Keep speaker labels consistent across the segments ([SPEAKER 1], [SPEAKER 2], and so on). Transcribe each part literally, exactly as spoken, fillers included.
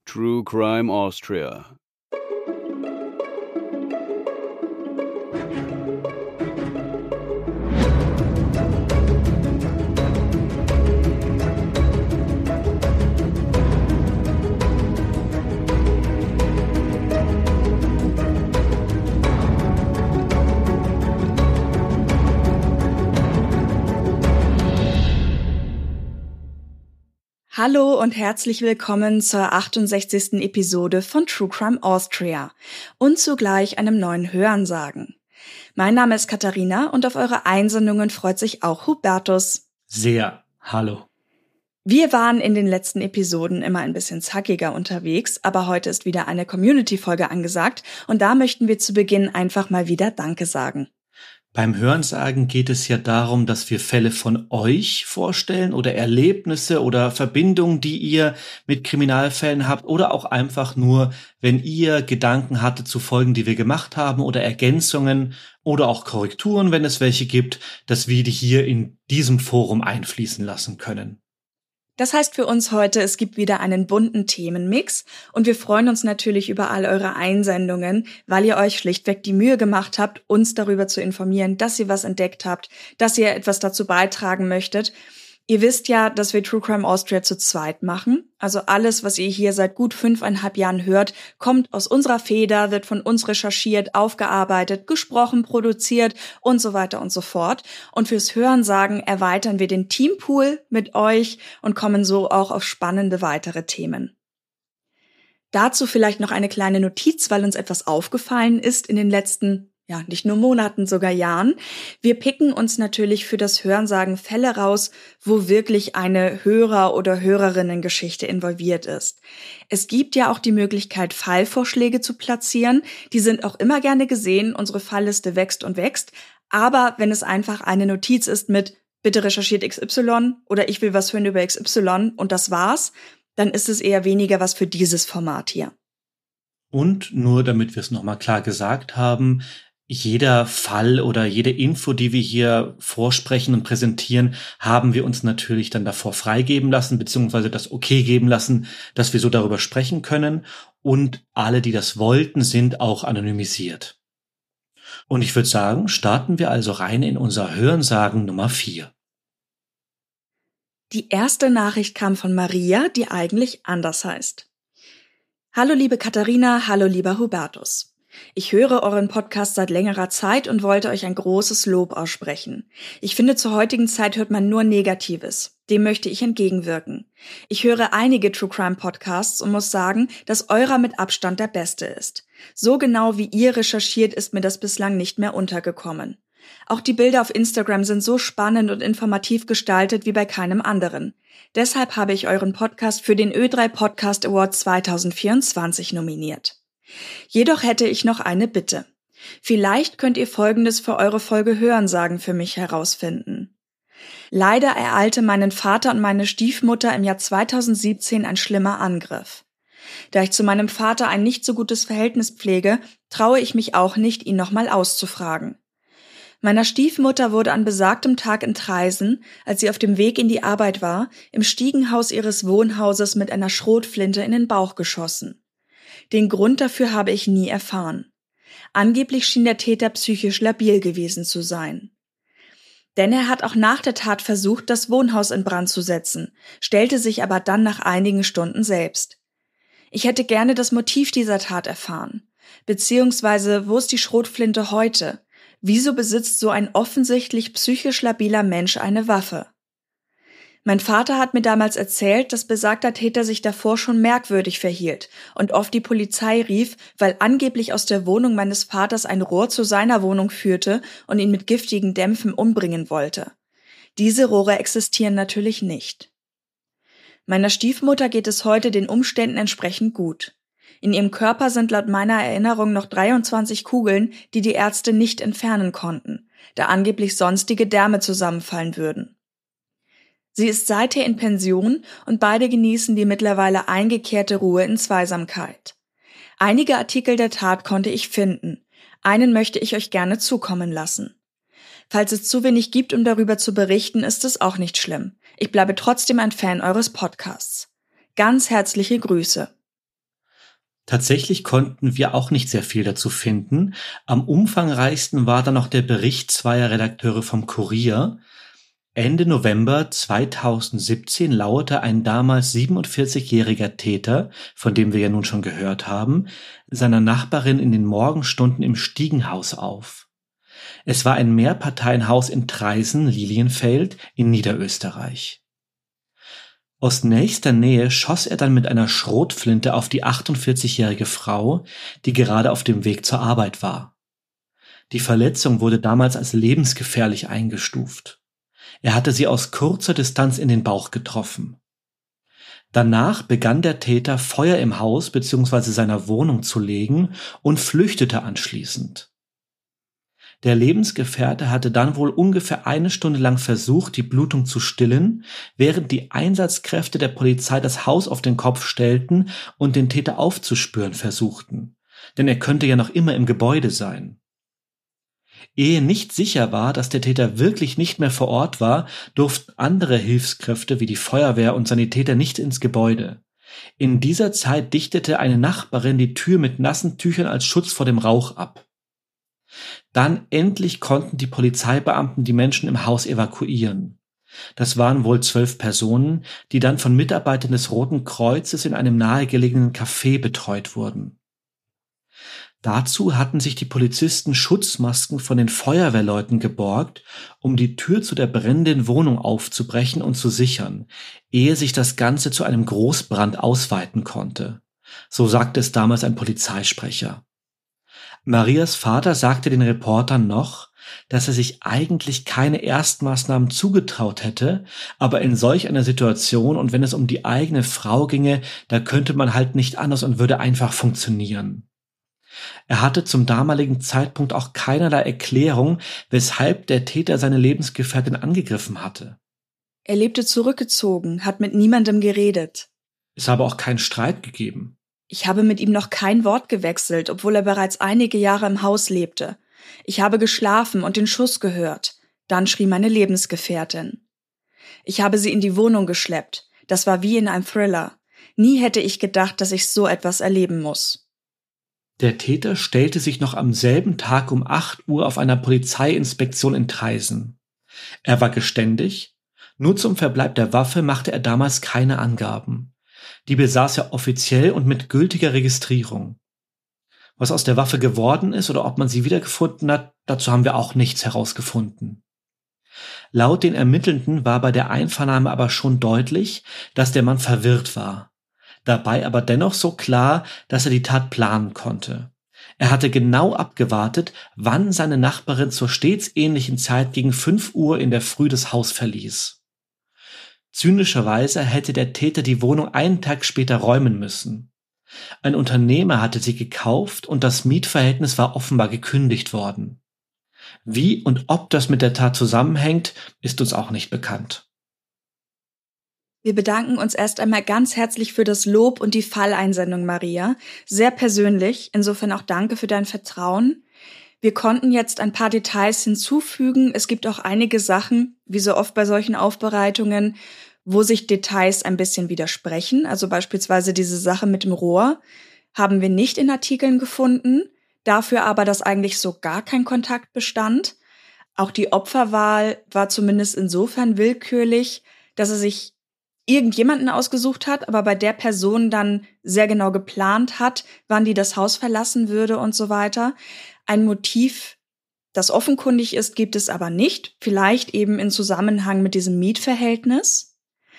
[SPEAKER 1] True Crime Austria.
[SPEAKER 2] Hallo und herzlich willkommen zur achtundsechzigsten Episode von True Crime Austria und zugleich einem neuen Hörensagen. Mein Name ist Katharina und auf eure Einsendungen freut sich auch Hubertus.
[SPEAKER 3] Sehr. Hallo.
[SPEAKER 2] Wir waren in den letzten Episoden immer ein bisschen zackiger unterwegs, aber heute ist wieder eine Community-Folge angesagt und da möchten wir zu Beginn einfach mal wieder Danke sagen.
[SPEAKER 3] Beim Hörensagen geht es ja darum, dass wir Fälle von euch vorstellen oder Erlebnisse oder Verbindungen, die ihr mit Kriminalfällen habt oder auch einfach nur, wenn ihr Gedanken hattet zu Folgen, die wir gemacht haben oder Ergänzungen oder auch Korrekturen, wenn es welche gibt, dass wir die hier in diesem Forum einfließen lassen können.
[SPEAKER 2] Das heißt für uns heute, es gibt wieder einen bunten Themenmix und wir freuen uns natürlich über all eure Einsendungen, weil ihr euch schlichtweg die Mühe gemacht habt, uns darüber zu informieren, dass ihr was entdeckt habt, dass ihr etwas dazu beitragen möchtet. Ihr wisst ja, dass wir True Crime Austria zu zweit machen. Also alles, was ihr hier seit gut fünfeinhalb Jahren hört, kommt aus unserer Feder, wird von uns recherchiert, aufgearbeitet, gesprochen, produziert und so weiter und so fort. Und fürs Hörensagen erweitern wir den Teampool mit euch und kommen so auch auf spannende weitere Themen. Dazu vielleicht noch eine kleine Notiz, weil uns etwas aufgefallen ist in den letzten ja, nicht nur Monaten, sogar Jahren. Wir picken uns natürlich für das Hörensagen Fälle raus, wo wirklich eine Hörer- oder Hörerinnen-Geschichte involviert ist. Es gibt ja auch die Möglichkeit, Fallvorschläge zu platzieren. Die sind auch immer gerne gesehen. Unsere Fallliste wächst und wächst. Aber wenn es einfach eine Notiz ist mit bitte recherchiert X Y oder ich will was hören über X Y und das war's, dann ist es eher weniger was für dieses Format hier.
[SPEAKER 3] Und nur damit wir es nochmal klar gesagt haben, jeder Fall oder jede Info, die wir hier vorsprechen und präsentieren, haben wir uns natürlich dann davor freigeben lassen, beziehungsweise das Okay geben lassen, dass wir so darüber sprechen können. Und alle, die das wollten, sind auch anonymisiert. Und ich würde sagen, starten wir also rein in unser Hörensagen Nummer vier.
[SPEAKER 2] Die erste Nachricht kam von Maria, die eigentlich anders heißt. Hallo liebe Katharina, hallo lieber Hubertus. Ich höre euren Podcast seit längerer Zeit und wollte euch ein großes Lob aussprechen. Ich finde, zur heutigen Zeit hört man nur Negatives. Dem möchte ich entgegenwirken. Ich höre einige True Crime Podcasts und muss sagen, dass eurer mit Abstand der beste ist. So genau wie ihr recherchiert, ist mir das bislang nicht mehr untergekommen. Auch die Bilder auf Instagram sind so spannend und informativ gestaltet wie bei keinem anderen. Deshalb habe ich euren Podcast für den Ö drei Podcast Award zwanzig vierundzwanzig nominiert. Jedoch hätte ich noch eine Bitte. Vielleicht könnt ihr Folgendes für eure Folge Hörensagen für mich herausfinden. Leider ereilte meinen Vater und meine Stiefmutter im Jahr zweitausendsiebzehn ein schlimmer Angriff. Da ich zu meinem Vater ein nicht so gutes Verhältnis pflege, traue ich mich auch nicht, ihn nochmal auszufragen. Meiner Stiefmutter wurde an besagtem Tag in Traisen, als sie auf dem Weg in die Arbeit war, im Stiegenhaus ihres Wohnhauses mit einer Schrotflinte in den Bauch geschossen. Den Grund dafür habe ich nie erfahren. Angeblich schien der Täter psychisch labil gewesen zu sein. Denn er hat auch nach der Tat versucht, das Wohnhaus in Brand zu setzen, stellte sich aber dann nach einigen Stunden selbst. Ich hätte gerne das Motiv dieser Tat erfahren. Beziehungsweise, wo ist die Schrotflinte heute? Wieso besitzt so ein offensichtlich psychisch labiler Mensch eine Waffe? Mein Vater hat mir damals erzählt, dass besagter Täter sich davor schon merkwürdig verhielt und oft die Polizei rief, weil angeblich aus der Wohnung meines Vaters ein Rohr zu seiner Wohnung führte und ihn mit giftigen Dämpfen umbringen wollte. Diese Rohre existieren natürlich nicht. Meiner Stiefmutter geht es heute den Umständen entsprechend gut. In ihrem Körper sind laut meiner Erinnerung noch dreiundzwanzig Kugeln, die die Ärzte nicht entfernen konnten, da angeblich sonst die Gedärme zusammenfallen würden. Sie ist seither in Pension und beide genießen die mittlerweile eingekehrte Ruhe in Zweisamkeit. Einige Artikel der Tat konnte ich finden. Einen möchte ich euch gerne zukommen lassen. Falls es zu wenig gibt, um darüber zu berichten, ist es auch nicht schlimm. Ich bleibe trotzdem ein Fan eures Podcasts. Ganz herzliche Grüße.
[SPEAKER 3] Tatsächlich konnten wir auch nicht sehr viel dazu finden. Am umfangreichsten war dann noch der Bericht zweier Redakteure vom Kurier. Ende November zweitausendsiebzehn lauerte ein damals siebenundvierzigjähriger Täter, von dem wir ja nun schon gehört haben, seiner Nachbarin in den Morgenstunden im Stiegenhaus auf. Es war ein Mehrparteienhaus in Traisen, Lilienfeld in Niederösterreich. Aus nächster Nähe schoss er dann mit einer Schrotflinte auf die achtundvierzigjährige Frau, die gerade auf dem Weg zur Arbeit war. Die Verletzung wurde damals als lebensgefährlich eingestuft. Er hatte sie aus kurzer Distanz in den Bauch getroffen. Danach begann der Täter Feuer im Haus bzw. seiner Wohnung zu legen und flüchtete anschließend. Der Lebensgefährte hatte dann wohl ungefähr eine Stunde lang versucht, die Blutung zu stillen, während die Einsatzkräfte der Polizei das Haus auf den Kopf stellten und den Täter aufzuspüren versuchten. Denn er könnte ja noch immer im Gebäude sein. Ehe nicht sicher war, dass der Täter wirklich nicht mehr vor Ort war, durften andere Hilfskräfte wie die Feuerwehr und Sanitäter nicht ins Gebäude. In dieser Zeit dichtete eine Nachbarin die Tür mit nassen Tüchern als Schutz vor dem Rauch ab. Dann endlich konnten die Polizeibeamten die Menschen im Haus evakuieren. Das waren wohl zwölf Personen, die dann von Mitarbeitern des Roten Kreuzes in einem nahegelegenen Café betreut wurden. Dazu hatten sich die Polizisten Schutzmasken von den Feuerwehrleuten geborgt, um die Tür zu der brennenden Wohnung aufzubrechen und zu sichern, ehe sich das Ganze zu einem Großbrand ausweiten konnte. So sagte es damals ein Polizeisprecher. Marias Vater sagte den Reportern noch, dass er sich eigentlich keine Erstmaßnahmen zugetraut hätte, aber in solch einer Situation und wenn es um die eigene Frau ginge, da könnte man halt nicht anders und würde einfach funktionieren. Er hatte zum damaligen Zeitpunkt auch keinerlei Erklärung, weshalb der Täter seine Lebensgefährtin angegriffen hatte.
[SPEAKER 2] Er lebte zurückgezogen, hat mit niemandem geredet.
[SPEAKER 3] Es habe auch keinen Streit gegeben.
[SPEAKER 2] Ich habe mit ihm noch kein Wort gewechselt, obwohl er bereits einige Jahre im Haus lebte. Ich habe geschlafen und den Schuss gehört. Dann schrie meine Lebensgefährtin. Ich habe sie in die Wohnung geschleppt. Das war wie in einem Thriller. Nie hätte ich gedacht, dass ich so etwas erleben muss.
[SPEAKER 3] Der Täter stellte sich noch am selben Tag um acht Uhr auf einer Polizeiinspektion in Traisen. Er war geständig. Nur zum Verbleib der Waffe machte er damals keine Angaben. Die besaß er offiziell und mit gültiger Registrierung. Was aus der Waffe geworden ist oder ob man sie wiedergefunden hat, dazu haben wir auch nichts herausgefunden. Laut den Ermittelnden war bei der Einvernahme aber schon deutlich, dass der Mann verwirrt war. Dabei aber dennoch so klar, dass er die Tat planen konnte. Er hatte genau abgewartet, wann seine Nachbarin zur stets ähnlichen Zeit gegen fünf Uhr in der Früh das Haus verließ. Zynischerweise hätte der Täter die Wohnung einen Tag später räumen müssen. Ein Unternehmer hatte sie gekauft und das Mietverhältnis war offenbar gekündigt worden. Wie und ob das mit der Tat zusammenhängt, ist uns auch nicht bekannt.
[SPEAKER 2] Wir bedanken uns erst einmal ganz herzlich für das Lob und die Falleinsendung, Maria. Sehr persönlich, insofern auch danke für dein Vertrauen. Wir konnten jetzt ein paar Details hinzufügen. Es gibt auch einige Sachen, wie so oft bei solchen Aufbereitungen, wo sich Details ein bisschen widersprechen. Also beispielsweise diese Sache mit dem Rohr haben wir nicht in Artikeln gefunden, dafür aber, dass eigentlich so gar kein Kontakt bestand. Auch die Opferwahl war zumindest insofern willkürlich, dass er sich irgendjemanden ausgesucht hat, aber bei der Person dann sehr genau geplant hat, wann die das Haus verlassen würde und so weiter. Ein Motiv, das offenkundig ist, gibt es aber nicht. Vielleicht eben in Zusammenhang mit diesem Mietverhältnis.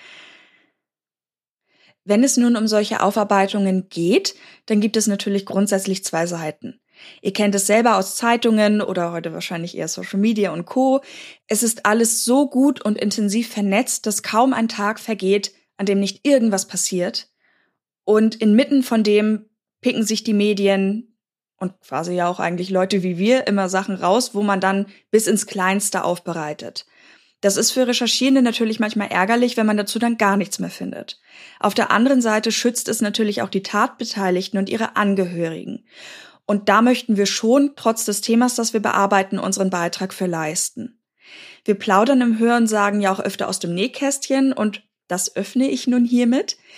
[SPEAKER 2] Wenn es nun um solche Aufarbeitungen geht, dann gibt es natürlich grundsätzlich zwei Seiten. Ihr kennt es selber aus Zeitungen oder heute wahrscheinlich eher Social Media und Co. Es ist alles so gut und intensiv vernetzt, dass kaum ein Tag vergeht, an dem nicht irgendwas passiert. Und inmitten von dem picken sich die Medien und quasi ja auch eigentlich Leute wie wir immer Sachen raus, wo man dann bis ins Kleinste aufbereitet. Das ist für Recherchierende natürlich manchmal ärgerlich, wenn man dazu dann gar nichts mehr findet. Auf der anderen Seite schützt es natürlich auch die Tatbeteiligten und ihre Angehörigen. Und da möchten wir schon, trotz des Themas, das wir bearbeiten, unseren Beitrag für leisten. Wir plaudern im Hörensagen ja auch öfter aus dem Nähkästchen und das öffne ich nun hiermit.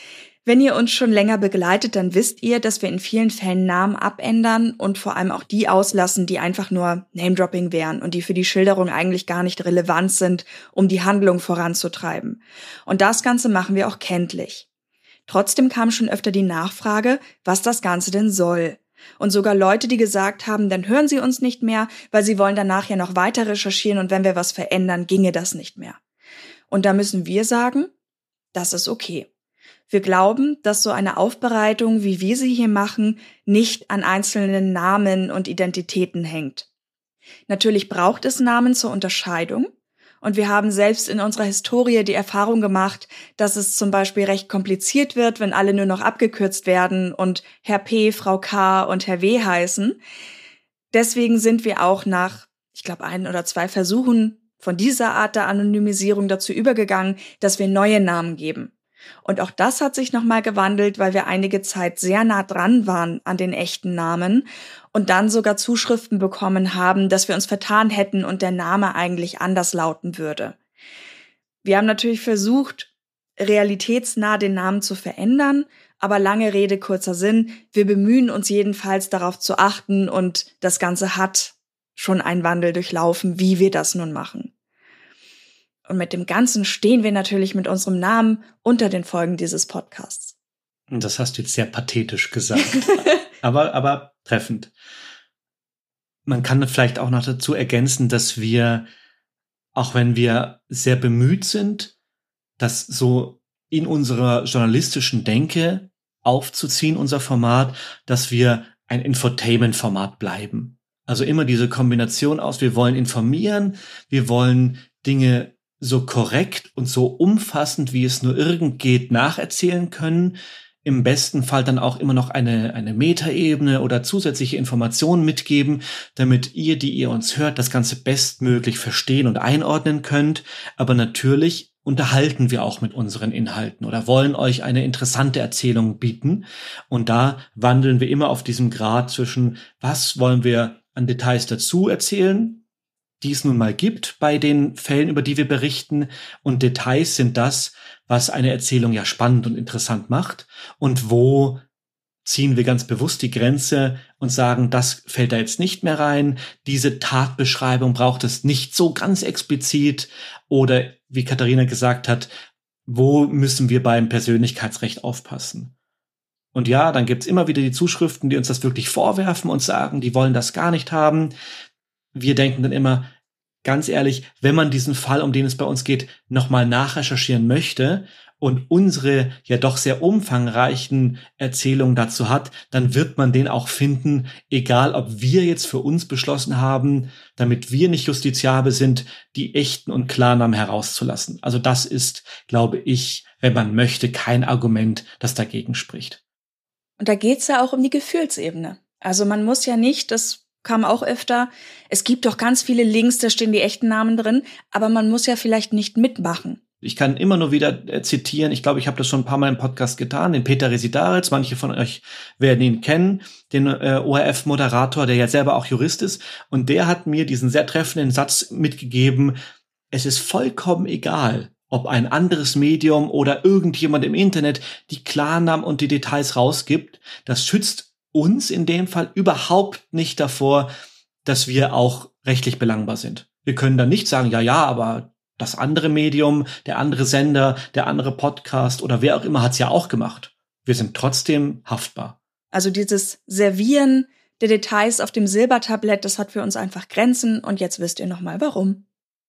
[SPEAKER 2] Wenn ihr uns schon länger begleitet, dann wisst ihr, dass wir in vielen Fällen Namen abändern und vor allem auch die auslassen, die einfach nur Name-Dropping wären und die für die Schilderung eigentlich gar nicht relevant sind, um die Handlung voranzutreiben. Und das Ganze machen wir auch kenntlich. Trotzdem kam schon öfter die Nachfrage, was das Ganze denn soll. Und sogar Leute, die gesagt haben, dann hören sie uns nicht mehr, weil sie wollen danach ja noch weiter recherchieren und wenn wir was verändern, ginge das nicht mehr. Und da müssen wir sagen, das ist okay. Wir glauben, dass so eine Aufbereitung, wie wir sie hier machen, nicht an einzelnen Namen und Identitäten hängt. Natürlich braucht es Namen zur Unterscheidung und wir haben selbst in unserer Historie die Erfahrung gemacht, dass es zum Beispiel recht kompliziert wird, wenn alle nur noch abgekürzt werden und Herr P., Frau K. und Herr W. heißen. Deswegen sind wir auch nach, ich glaube, ein oder zwei Versuchen von dieser Art der Anonymisierung dazu übergegangen, dass wir neue Namen geben. Und auch das hat sich nochmal gewandelt, weil wir einige Zeit sehr nah dran waren an den echten Namen und dann sogar Zuschriften bekommen haben, dass wir uns vertan hätten und der Name eigentlich anders lauten würde. Wir haben natürlich versucht, realitätsnah den Namen zu verändern, aber lange Rede, kurzer Sinn, wir bemühen uns jedenfalls darauf zu achten und das Ganze hat schon einen Wandel durchlaufen, wie wir das nun machen. Und mit dem Ganzen stehen wir natürlich mit unserem Namen unter den Folgen dieses Podcasts.
[SPEAKER 3] Das hast du jetzt sehr pathetisch gesagt, aber, aber treffend. Man kann vielleicht auch noch dazu ergänzen, dass wir, auch wenn wir sehr bemüht sind, das so in unserer journalistischen Denke aufzuziehen, unser Format, dass wir ein Infotainment-Format bleiben. Also immer diese Kombination aus, wir wollen informieren, wir wollen Dinge so korrekt und so umfassend, wie es nur irgend geht, nacherzählen können. Im besten Fall dann auch immer noch eine, eine Metaebene oder zusätzliche Informationen mitgeben, damit ihr, die ihr uns hört, das Ganze bestmöglich verstehen und einordnen könnt. Aber natürlich unterhalten wir auch mit unseren Inhalten oder wollen euch eine interessante Erzählung bieten. Und da wandeln wir immer auf diesem Grad zwischen, was wollen wir an Details dazu erzählen, die es nun mal gibt bei den Fällen, über die wir berichten. Und Details sind das, was eine Erzählung ja spannend und interessant macht. Und wo ziehen wir ganz bewusst die Grenze und sagen, das fällt da jetzt nicht mehr rein. Diese Tatbeschreibung braucht es nicht so ganz explizit. Oder wie Katharina gesagt hat, wo müssen wir beim Persönlichkeitsrecht aufpassen? Und ja, dann gibt's immer wieder die Zuschriften, die uns das wirklich vorwerfen und sagen, die wollen das gar nicht haben. Wir denken dann immer, ganz ehrlich, wenn man diesen Fall, um den es bei uns geht, nochmal nachrecherchieren möchte und unsere ja doch sehr umfangreichen Erzählungen dazu hat, dann wird man den auch finden, egal ob wir jetzt für uns beschlossen haben, damit wir nicht justiziabel sind, die echten und Klarnamen herauszulassen. Also das ist, glaube ich, wenn man möchte, kein Argument, das dagegen spricht.
[SPEAKER 2] Und da geht's ja auch um die Gefühlsebene. Also man muss ja nicht, das kam auch öfter, es gibt doch ganz viele Links, da stehen die echten Namen drin, aber man muss ja vielleicht nicht mitmachen.
[SPEAKER 3] Ich kann immer nur wieder äh, zitieren, ich glaube, ich habe das schon ein paar Mal im Podcast getan, den Peter Residaritz, manche von euch werden ihn kennen, den äh, O R F-Moderator, der ja selber auch Jurist ist, und der hat mir diesen sehr treffenden Satz mitgegeben, es ist vollkommen egal, ob ein anderes Medium oder irgendjemand im Internet die Klarnamen und die Details rausgibt, das schützt uns in dem Fall überhaupt nicht davor, dass wir auch rechtlich belangbar sind. Wir können dann nicht sagen, ja, ja, aber das andere Medium, der andere Sender, der andere Podcast oder wer auch immer hat's ja auch gemacht. Wir sind trotzdem haftbar.
[SPEAKER 2] Also dieses Servieren der Details auf dem Silbertablett, das hat für uns einfach Grenzen und jetzt wisst ihr nochmal warum.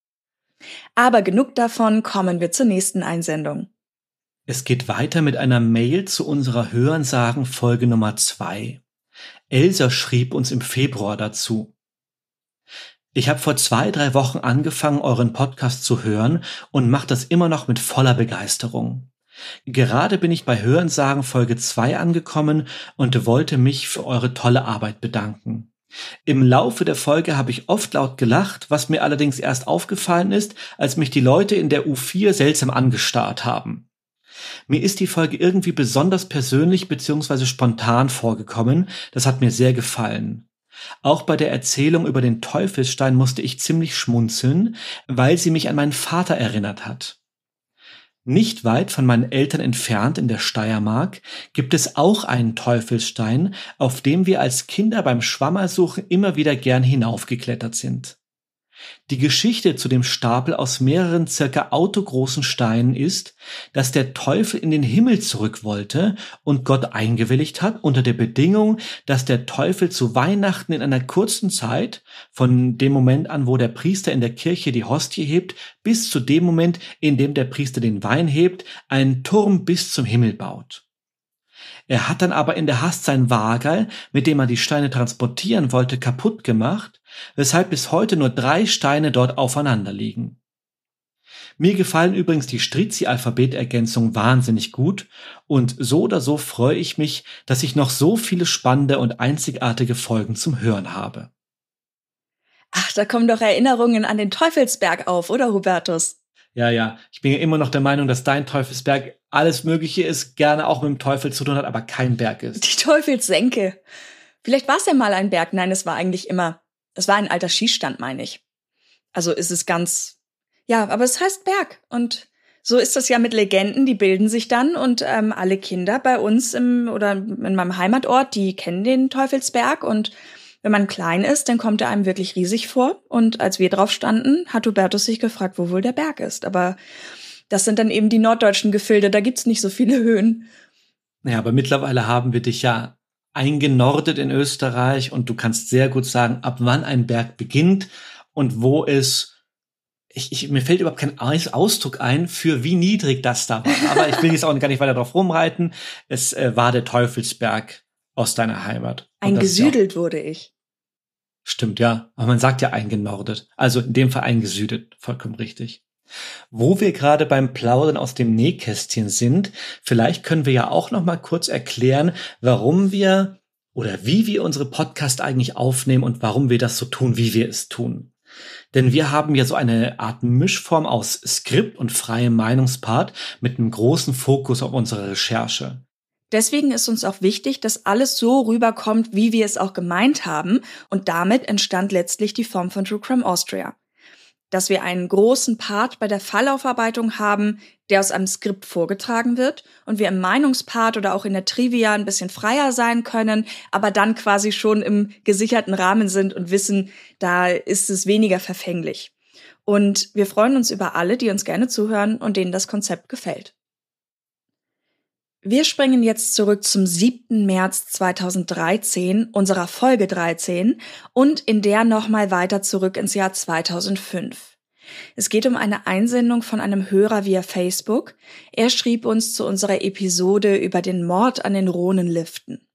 [SPEAKER 2] Aber genug davon, kommen wir zur nächsten Einsendung.
[SPEAKER 3] Es geht weiter mit einer Mail zu unserer Hörensagen-Folge Nummer zwei. Elsa schrieb uns im Februar dazu. Ich habe vor zwei, drei Wochen angefangen, euren Podcast zu hören und mache das immer noch mit voller Begeisterung. Gerade bin ich bei Hörensagen Folge zwei angekommen und wollte mich für eure tolle Arbeit bedanken. Im Laufe der Folge habe ich oft laut gelacht, was mir allerdings erst aufgefallen ist, als mich die Leute in der U vier seltsam angestarrt haben. Mir ist die Folge irgendwie besonders persönlich bzw. spontan vorgekommen, das hat mir sehr gefallen. Auch bei der Erzählung über den Teufelsstein musste ich ziemlich schmunzeln, weil sie mich an meinen Vater erinnert hat. Nicht weit von meinen Eltern entfernt in der Steiermark gibt es auch einen Teufelsstein, auf dem wir als Kinder beim Schwammersuchen immer wieder gern hinaufgeklettert sind. Die Geschichte zu dem Stapel aus mehreren circa autogroßen Steinen ist, dass der Teufel in den Himmel zurück wollte und Gott eingewilligt hat unter der Bedingung, dass der Teufel zu Weihnachten in einer kurzen Zeit, von dem Moment an, wo der Priester in der Kirche die Hostie hebt, bis zu dem Moment, in dem der Priester den Wein hebt, einen Turm bis zum Himmel baut. Er hat dann aber in der Hast sein Wagerl, mit dem er die Steine transportieren wollte, kaputt gemacht, weshalb bis heute nur drei Steine dort aufeinander liegen. Mir gefallen übrigens die Strizi-Alphabet-Ergänzungen wahnsinnig gut und so oder so freue ich mich, dass ich noch so viele spannende und einzigartige Folgen zum Hören habe.
[SPEAKER 2] Ach, da kommen doch Erinnerungen an den Teufelsberg auf, oder Hubertus?
[SPEAKER 3] Ja, ja, ich bin ja immer noch der Meinung, dass dein Teufelsberg alles Mögliche ist, gerne auch mit dem Teufel zu tun hat, aber kein Berg ist.
[SPEAKER 2] Die Teufelssenke. Vielleicht war es ja mal ein Berg. Nein, es war eigentlich immer, es war ein alter Schießstand, meine ich. Also ist es ganz, ja, aber es heißt Berg. Und so ist das ja mit Legenden, die bilden sich dann und ähm, alle Kinder bei uns im oder in meinem Heimatort, die kennen den Teufelsberg und wenn man klein ist, dann kommt er einem wirklich riesig vor. Und als wir drauf standen, hat Hubertus sich gefragt, wo wohl der Berg ist. Aber das sind dann eben die norddeutschen Gefilde, da gibt's nicht so viele Höhen.
[SPEAKER 3] Ja, aber mittlerweile haben wir dich ja eingenordet in Österreich und du kannst sehr gut sagen, ab wann ein Berg beginnt und wo es, ich, ich, mir fällt überhaupt kein Ausdruck ein, für wie niedrig das da war. Aber ich will jetzt auch gar nicht weiter drauf rumreiten. Es äh, war der Teufelsberg aus deiner Heimat.
[SPEAKER 2] Eingesüdelt ja wurde ich.
[SPEAKER 3] Stimmt, ja. Aber man sagt ja eingenordet. Also in dem Fall eingesüdet. Vollkommen richtig. Wo wir gerade beim Plaudern aus dem Nähkästchen sind, vielleicht können wir ja auch noch mal kurz erklären, warum wir oder wie wir unsere Podcast eigentlich aufnehmen und warum wir das so tun, wie wir es tun. Denn wir haben ja so eine Art Mischform aus Skript und freiem Meinungspart mit einem großen Fokus auf unsere Recherche.
[SPEAKER 2] Deswegen ist uns auch wichtig, dass alles so rüberkommt, wie wir es auch gemeint haben. Und damit entstand letztlich die Form von True Crime Austria. Dass wir einen großen Part bei der Fallaufarbeitung haben, der aus einem Skript vorgetragen wird und wir im Meinungspart oder auch in der Trivia ein bisschen freier sein können, aber dann quasi schon im gesicherten Rahmen sind und wissen, da ist es weniger verfänglich. Und wir freuen uns über alle, die uns gerne zuhören und denen das Konzept gefällt. Wir springen jetzt zurück zum siebten März zweitausenddreizehn, unserer Folge dreizehn, und in der nochmal weiter zurück ins Jahr zweitausendfünf. Es geht um eine Einsendung von einem Hörer via Facebook. Er schrieb uns zu unserer Episode über den Mord an den Rhonenliften.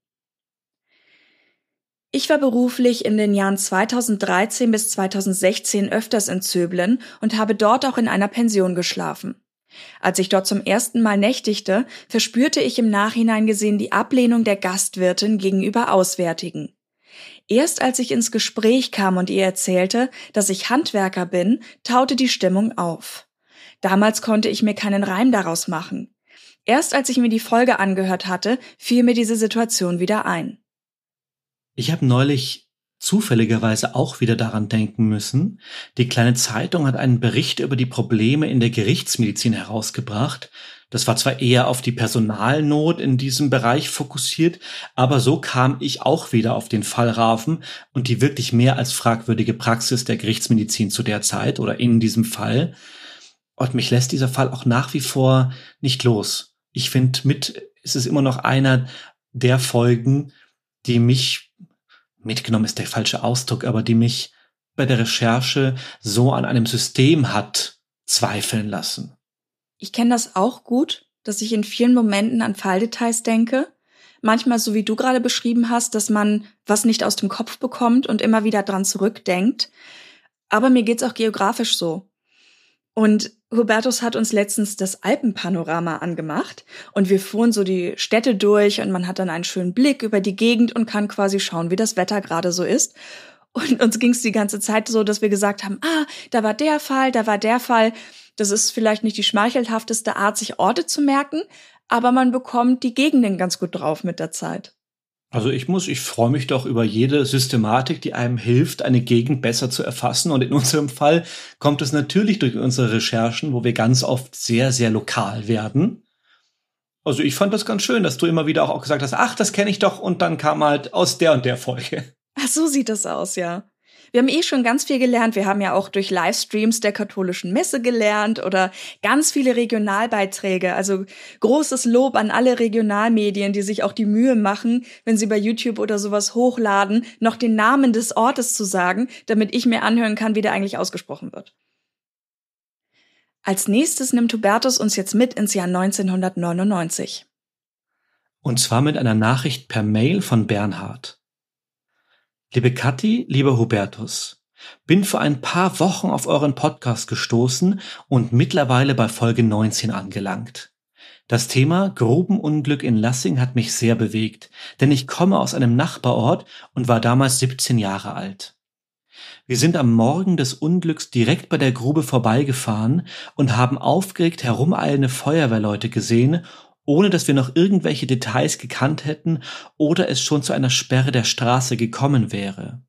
[SPEAKER 2] Ich war beruflich in den Jahren zweitausenddreizehn bis zweitausendsechzehn öfters in Zöblen und habe dort auch in einer Pension geschlafen. Als ich dort zum ersten Mal nächtigte, verspürte ich im Nachhinein gesehen die Ablehnung der Gastwirtin gegenüber Auswärtigen. Erst als ich ins Gespräch kam und ihr erzählte, dass ich Handwerker bin, taute die Stimmung auf. Damals konnte ich mir keinen Reim daraus machen. Erst als ich mir die Folge angehört hatte, fiel mir diese Situation wieder ein.
[SPEAKER 3] Ich habe neulich zufälligerweise auch wieder daran denken müssen. Die kleine Zeitung hat einen Bericht über die Probleme in der Gerichtsmedizin herausgebracht. Das war zwar eher auf die Personalnot in diesem Bereich fokussiert, aber so kam ich auch wieder auf den Fall Rafen und die wirklich mehr als fragwürdige Praxis der Gerichtsmedizin zu der Zeit oder in diesem Fall. Und mich lässt dieser Fall auch nach wie vor nicht los. Ich finde, mit ist es immer noch einer der Folgen, die mich mitgenommen ist der falsche Ausdruck, aber die mich bei der Recherche so an einem System hat zweifeln lassen.
[SPEAKER 2] Ich kenne das auch gut, dass ich in vielen Momenten an Falldetails denke. Manchmal, so wie du gerade beschrieben hast, dass man was nicht aus dem Kopf bekommt und immer wieder dran zurückdenkt. Aber mir geht's auch geografisch so. Und Hubertus hat uns letztens das Alpenpanorama angemacht und wir fuhren so die Städte durch und man hat dann einen schönen Blick über die Gegend und kann quasi schauen, wie das Wetter gerade so ist. Und uns ging es die ganze Zeit so, dass wir gesagt haben, ah, da war der Fall, da war der Fall. Das ist vielleicht nicht die schmeichelhafteste Art, sich Orte zu merken, aber man bekommt die Gegenden ganz gut drauf mit der Zeit.
[SPEAKER 3] Also ich muss, ich freue mich doch über jede Systematik, die einem hilft, eine Gegend besser zu erfassen. Und in unserem Fall kommt es natürlich durch unsere Recherchen, wo wir ganz oft sehr, sehr lokal werden. Also ich fand das ganz schön, dass du immer wieder auch gesagt hast, ach, das kenne ich doch. Und dann kam halt aus der und der Folge.
[SPEAKER 2] Ach, so sieht das aus, ja. Wir haben eh schon ganz viel gelernt. Wir haben ja auch durch Livestreams der katholischen Messe gelernt oder ganz viele Regionalbeiträge. Also großes Lob an alle Regionalmedien, die sich auch die Mühe machen, wenn sie bei YouTube oder sowas hochladen, noch den Namen des Ortes zu sagen, damit ich mir anhören kann, wie der eigentlich ausgesprochen wird. Als nächstes nimmt Hubertus uns jetzt mit ins Jahr neunzehnhundertneunundneunzig.
[SPEAKER 3] Und zwar mit einer Nachricht per Mail von Bernhard. Liebe Kathi, lieber Hubertus, bin vor ein paar Wochen auf euren Podcast gestoßen und mittlerweile bei Folge neunzehn angelangt. Das Thema Grubenunglück in Lassing hat mich sehr bewegt, denn ich komme aus einem Nachbarort und war damals siebzehn Jahre alt. Wir sind am Morgen des Unglücks direkt bei der Grube vorbeigefahren und haben aufgeregt herumeilende Feuerwehrleute gesehen, ohne dass wir noch irgendwelche Details gekannt hätten oder es schon zu einer Sperre der Straße gekommen wäre.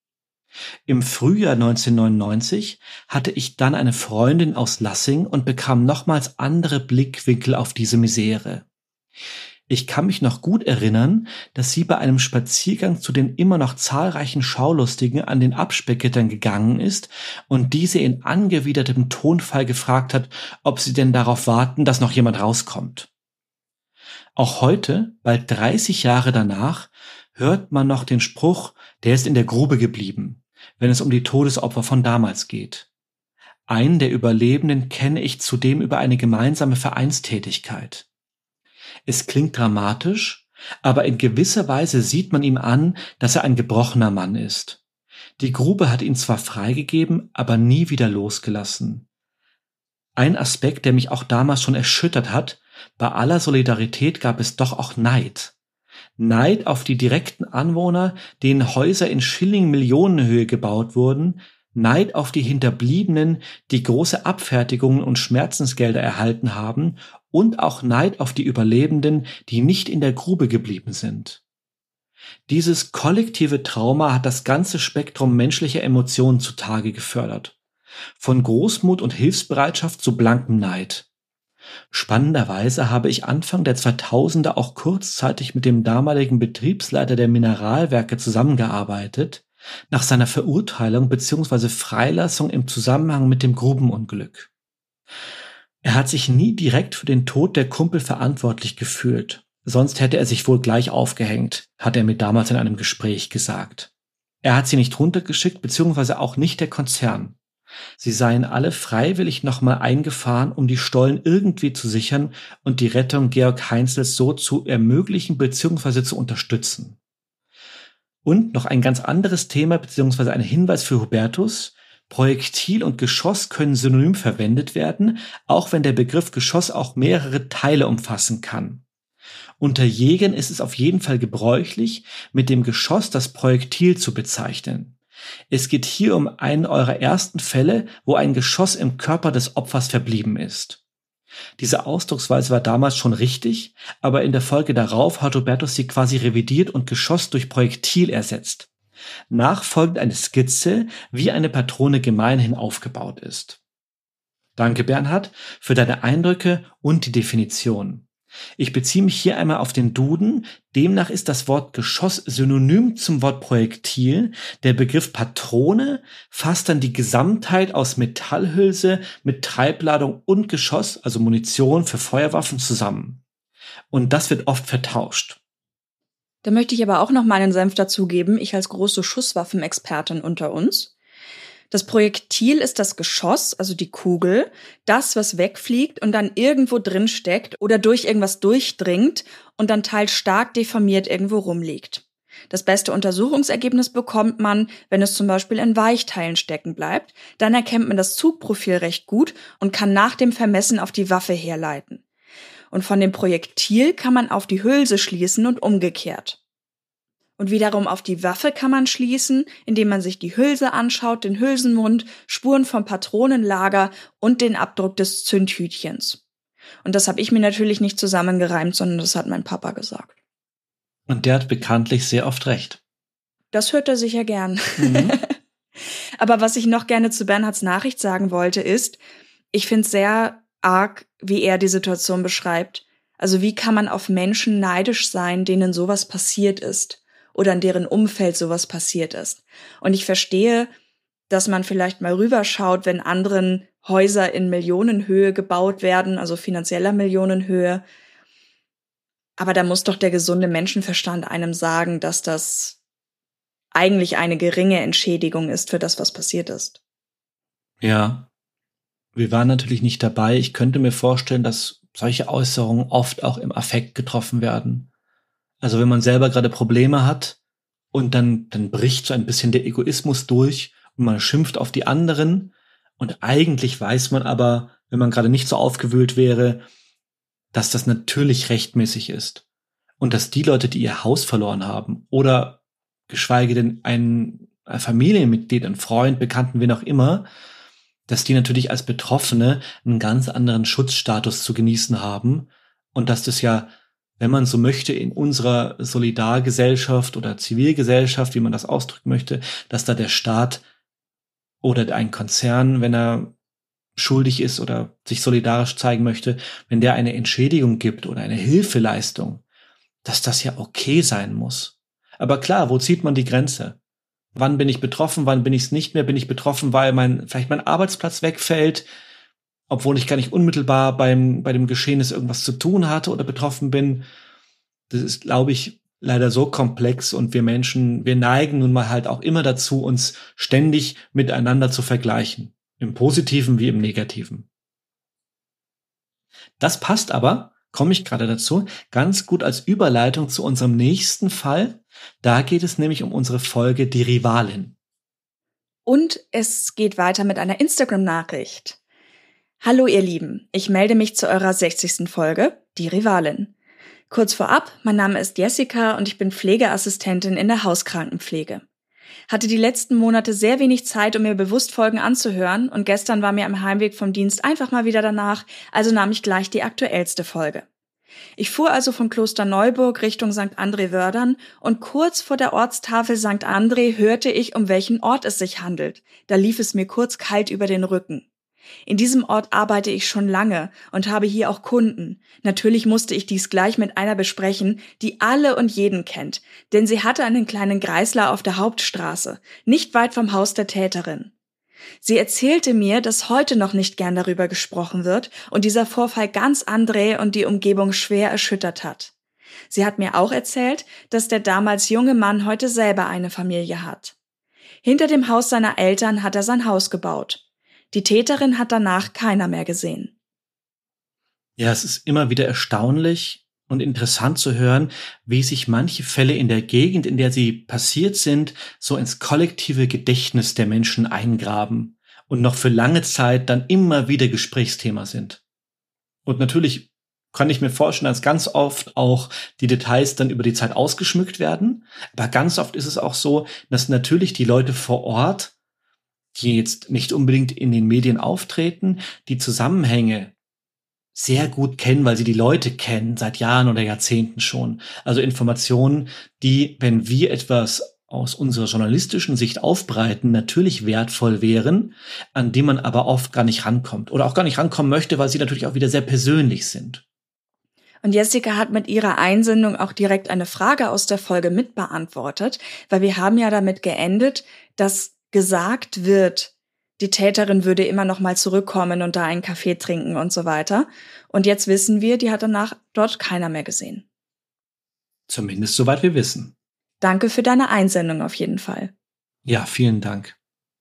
[SPEAKER 3] Im Frühjahr neunzehnhundertneunundneunzig hatte ich dann eine Freundin aus Lassing und bekam nochmals andere Blickwinkel auf diese Misere. Ich kann mich noch gut erinnern, dass sie bei einem Spaziergang zu den immer noch zahlreichen Schaulustigen an den Abspeckgittern gegangen ist und diese in angewidertem Tonfall gefragt hat, ob sie denn darauf warten, dass noch jemand rauskommt. Auch heute, bald dreißig Jahre danach, hört man noch den Spruch, der ist in der Grube geblieben, wenn es um die Todesopfer von damals geht. Einen der Überlebenden kenne ich zudem über eine gemeinsame Vereinstätigkeit. Es klingt dramatisch, aber in gewisser Weise sieht man ihm an, dass er ein gebrochener Mann ist. Die Grube hat ihn zwar freigegeben, aber nie wieder losgelassen. Ein Aspekt, der mich auch damals schon erschüttert hat: bei aller Solidarität gab es doch auch Neid. Neid auf die direkten Anwohner, denen Häuser in Schilling-Millionenhöhe gebaut wurden, Neid auf die Hinterbliebenen, die große Abfertigungen und Schmerzensgelder erhalten haben, und auch Neid auf die Überlebenden, die nicht in der Grube geblieben sind. Dieses kollektive Trauma hat das ganze Spektrum menschlicher Emotionen zutage gefördert. Von Großmut und Hilfsbereitschaft zu blankem Neid. Spannenderweise habe ich Anfang der zweitausender auch kurzzeitig mit dem damaligen Betriebsleiter der Mineralwerke zusammengearbeitet, nach seiner Verurteilung bzw. Freilassung im Zusammenhang mit dem Grubenunglück. Er hat sich nie direkt für den Tod der Kumpel verantwortlich gefühlt, sonst hätte er sich wohl gleich aufgehängt, hat er mir damals in einem Gespräch gesagt. Er hat sie nicht runtergeschickt bzw. auch nicht der Konzern. Sie seien alle freiwillig nochmal eingefahren, um die Stollen irgendwie zu sichern und die Rettung Georg Heinzels so zu ermöglichen bzw. zu unterstützen. Und noch ein ganz anderes Thema bzw. ein Hinweis für Hubertus: Projektil und Geschoss können synonym verwendet werden, auch wenn der Begriff Geschoss auch mehrere Teile umfassen kann. Unter Jägern ist es auf jeden Fall gebräuchlich, mit dem Geschoss das Projektil zu bezeichnen. Es geht hier um einen eurer ersten Fälle, wo ein Geschoss im Körper des Opfers verblieben ist. Diese Ausdrucksweise war damals schon richtig, aber in der Folge darauf hat Hubertus sie quasi revidiert und Geschoss durch Projektil ersetzt. Nachfolgend eine Skizze, wie eine Patrone gemeinhin aufgebaut ist. Danke, Bernhard, für deine Eindrücke und die Definition. Ich beziehe mich hier einmal auf den Duden. Demnach ist das Wort Geschoss synonym zum Wort Projektil. Der Begriff Patrone fasst dann die Gesamtheit aus Metallhülse mit Treibladung und Geschoss, also Munition für Feuerwaffen, zusammen. Und das wird oft vertauscht.
[SPEAKER 2] Da möchte ich aber auch noch meinen Senf dazugeben, ich als große Schusswaffenexpertin unter uns. Das Projektil ist das Geschoss, also die Kugel, das, was wegfliegt und dann irgendwo drin steckt oder durch irgendwas durchdringt und dann teils stark deformiert irgendwo rumliegt. Das beste Untersuchungsergebnis bekommt man, wenn es zum Beispiel in Weichteilen stecken bleibt. Dann erkennt man das Zugprofil recht gut und kann nach dem Vermessen auf die Waffe herleiten. Und von dem Projektil kann man auf die Hülse schließen und umgekehrt. Und wiederum auf die Waffe kann man schließen, indem man sich die Hülse anschaut, den Hülsenmund, Spuren vom Patronenlager und den Abdruck des Zündhütchens. Und das habe ich mir natürlich nicht zusammengereimt, sondern das hat mein Papa gesagt.
[SPEAKER 3] Und der hat bekanntlich sehr oft recht.
[SPEAKER 2] Das hört er sicher gern.
[SPEAKER 3] Mhm.
[SPEAKER 2] Aber was ich noch gerne zu Bernhards Nachricht sagen wollte, ist, ich finde es sehr arg, wie er die Situation beschreibt. Also wie kann man auf Menschen neidisch sein, denen sowas passiert ist oder in deren Umfeld sowas passiert ist. Und ich verstehe, dass man vielleicht mal rüberschaut, wenn anderen Häuser in Millionenhöhe gebaut werden, also finanzieller Millionenhöhe. Aber da muss doch der gesunde Menschenverstand einem sagen, dass das eigentlich eine geringe Entschädigung ist für das, was passiert ist.
[SPEAKER 3] Ja, wir waren natürlich nicht dabei. Ich könnte mir vorstellen, dass solche Äußerungen oft auch im Affekt getroffen werden. Also wenn man selber gerade Probleme hat und dann, dann bricht so ein bisschen der Egoismus durch und man schimpft auf die anderen und eigentlich weiß man aber, wenn man gerade nicht so aufgewühlt wäre, dass das natürlich rechtmäßig ist und dass die Leute, die ihr Haus verloren haben oder geschweige denn ein, ein Familienmitglied, ein Freund, Bekannten, wen auch immer, dass die natürlich als Betroffene einen ganz anderen Schutzstatus zu genießen haben und dass das ja, wenn man so möchte, in unserer Solidargesellschaft oder Zivilgesellschaft, wie man das ausdrücken möchte, dass da der Staat oder ein Konzern, wenn er schuldig ist oder sich solidarisch zeigen möchte, wenn der eine Entschädigung gibt oder eine Hilfeleistung, dass das ja okay sein muss. Aber klar, wo zieht man die Grenze? Wann bin ich betroffen, wann bin ich es nicht mehr? Bin ich betroffen, weil mein vielleicht mein Arbeitsplatz wegfällt, obwohl ich gar nicht unmittelbar beim bei dem Geschehnis irgendwas zu tun hatte oder betroffen bin? Das ist, glaube ich, leider so komplex und wir Menschen, wir neigen nun mal halt auch immer dazu, uns ständig miteinander zu vergleichen. Im Positiven wie im Negativen. Das passt aber, komme ich gerade dazu, ganz gut als Überleitung zu unserem nächsten Fall. Da geht es nämlich um unsere Folge Die Rivalin.
[SPEAKER 2] Und es geht weiter mit einer Instagram-Nachricht. Hallo ihr Lieben, ich melde mich zu eurer sechzigsten Folge, Die Rivalin. Kurz vorab, mein Name ist Jessica und ich bin Pflegeassistentin in der Hauskrankenpflege. Hatte die letzten Monate sehr wenig Zeit, um mir bewusst Folgen anzuhören und gestern war mir am Heimweg vom Dienst einfach mal wieder danach, also nahm ich gleich die aktuellste Folge. Ich fuhr also von Klosterneuburg Richtung Sankt André-Wördern und kurz vor der Ortstafel Sankt André hörte ich, um welchen Ort es sich handelt. Da lief es mir kurz kalt über den Rücken. In diesem Ort arbeite ich schon lange und habe hier auch Kunden. Natürlich musste ich dies gleich mit einer besprechen, die alle und jeden kennt, denn sie hatte einen kleinen Greisler auf der Hauptstraße, nicht weit vom Haus der Täterin. Sie erzählte mir, dass heute noch nicht gern darüber gesprochen wird und dieser Vorfall ganz André und die Umgebung schwer erschüttert hat. Sie hat mir auch erzählt, dass der damals junge Mann heute selber eine Familie hat. Hinter dem Haus seiner Eltern hat er sein Haus gebaut. Die Täterin hat danach keiner mehr gesehen.
[SPEAKER 3] Ja, es ist immer wieder erstaunlich und interessant zu hören, wie sich manche Fälle in der Gegend, in der sie passiert sind, so ins kollektive Gedächtnis der Menschen eingraben und noch für lange Zeit dann immer wieder Gesprächsthema sind. Und natürlich kann ich mir vorstellen, dass ganz oft auch die Details dann über die Zeit ausgeschmückt werden, aber ganz oft ist es auch so, dass natürlich die Leute vor Ort, die jetzt nicht unbedingt in den Medien auftreten, die Zusammenhänge sehr gut kennen, weil sie die Leute kennen, seit Jahren oder Jahrzehnten schon. Also Informationen, die, wenn wir etwas aus unserer journalistischen Sicht aufbereiten, natürlich wertvoll wären, an die man aber oft gar nicht rankommt oder auch gar nicht rankommen möchte, weil sie natürlich auch wieder sehr persönlich sind.
[SPEAKER 2] Und Jessica hat mit ihrer Einsendung auch direkt eine Frage aus der Folge mitbeantwortet, weil wir haben ja damit geendet, dass gesagt wird, die Täterin würde immer noch mal zurückkommen und da einen Kaffee trinken und so weiter. Und jetzt wissen wir, die hat danach dort keiner mehr gesehen.
[SPEAKER 3] Zumindest soweit wir wissen.
[SPEAKER 2] Danke für deine Einsendung auf jeden Fall.
[SPEAKER 3] Ja, vielen Dank.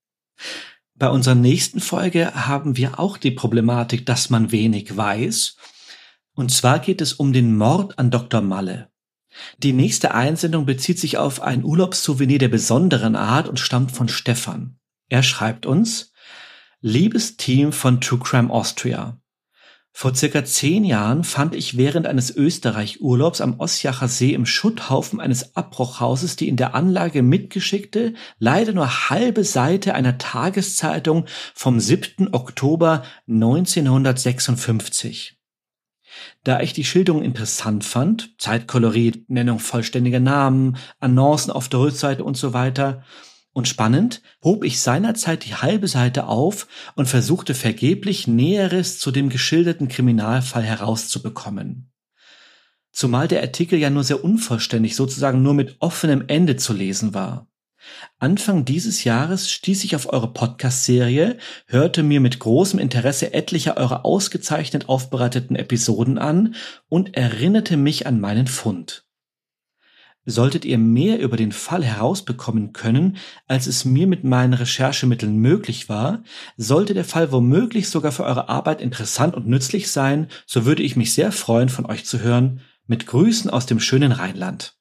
[SPEAKER 3] Bei unserer nächsten Folge haben wir auch die Problematik, dass man wenig weiß. Und zwar geht es um den Mord an Doktor Malle. Die nächste Einsendung bezieht sich auf ein Urlaubssouvenir der besonderen Art und stammt von Stefan. Er schreibt uns: Liebes Team von True Crime Austria. Vor circa zehn Jahren fand ich während eines Österreich-Urlaubs am Ossiacher See im Schutthaufen eines Abbruchhauses die in der Anlage mitgeschickte, leider nur halbe Seite einer Tageszeitung vom siebten Oktober neunzehnhundertsechsundfünfzig. Da ich die Schilderung interessant fand, Zeitkolorit, Nennung vollständiger Namen, Annoncen auf der Rückseite und so weiter, und spannend, hob ich seinerzeit die halbe Seite auf und versuchte vergeblich Näheres zu dem geschilderten Kriminalfall herauszubekommen. Zumal der Artikel ja nur sehr unvollständig, sozusagen nur mit offenem Ende zu lesen war. Anfang dieses Jahres stieß ich auf eure Podcast-Serie, hörte mir mit großem Interesse etliche eurer ausgezeichnet aufbereiteten Episoden an und erinnerte mich an meinen Fund. Solltet ihr mehr über den Fall herausbekommen können, als es mir mit meinen Recherchemitteln möglich war, sollte der Fall womöglich sogar für eure Arbeit interessant und nützlich sein, so würde ich mich sehr freuen, von euch zu hören. Mit Grüßen aus dem schönen Rheinland.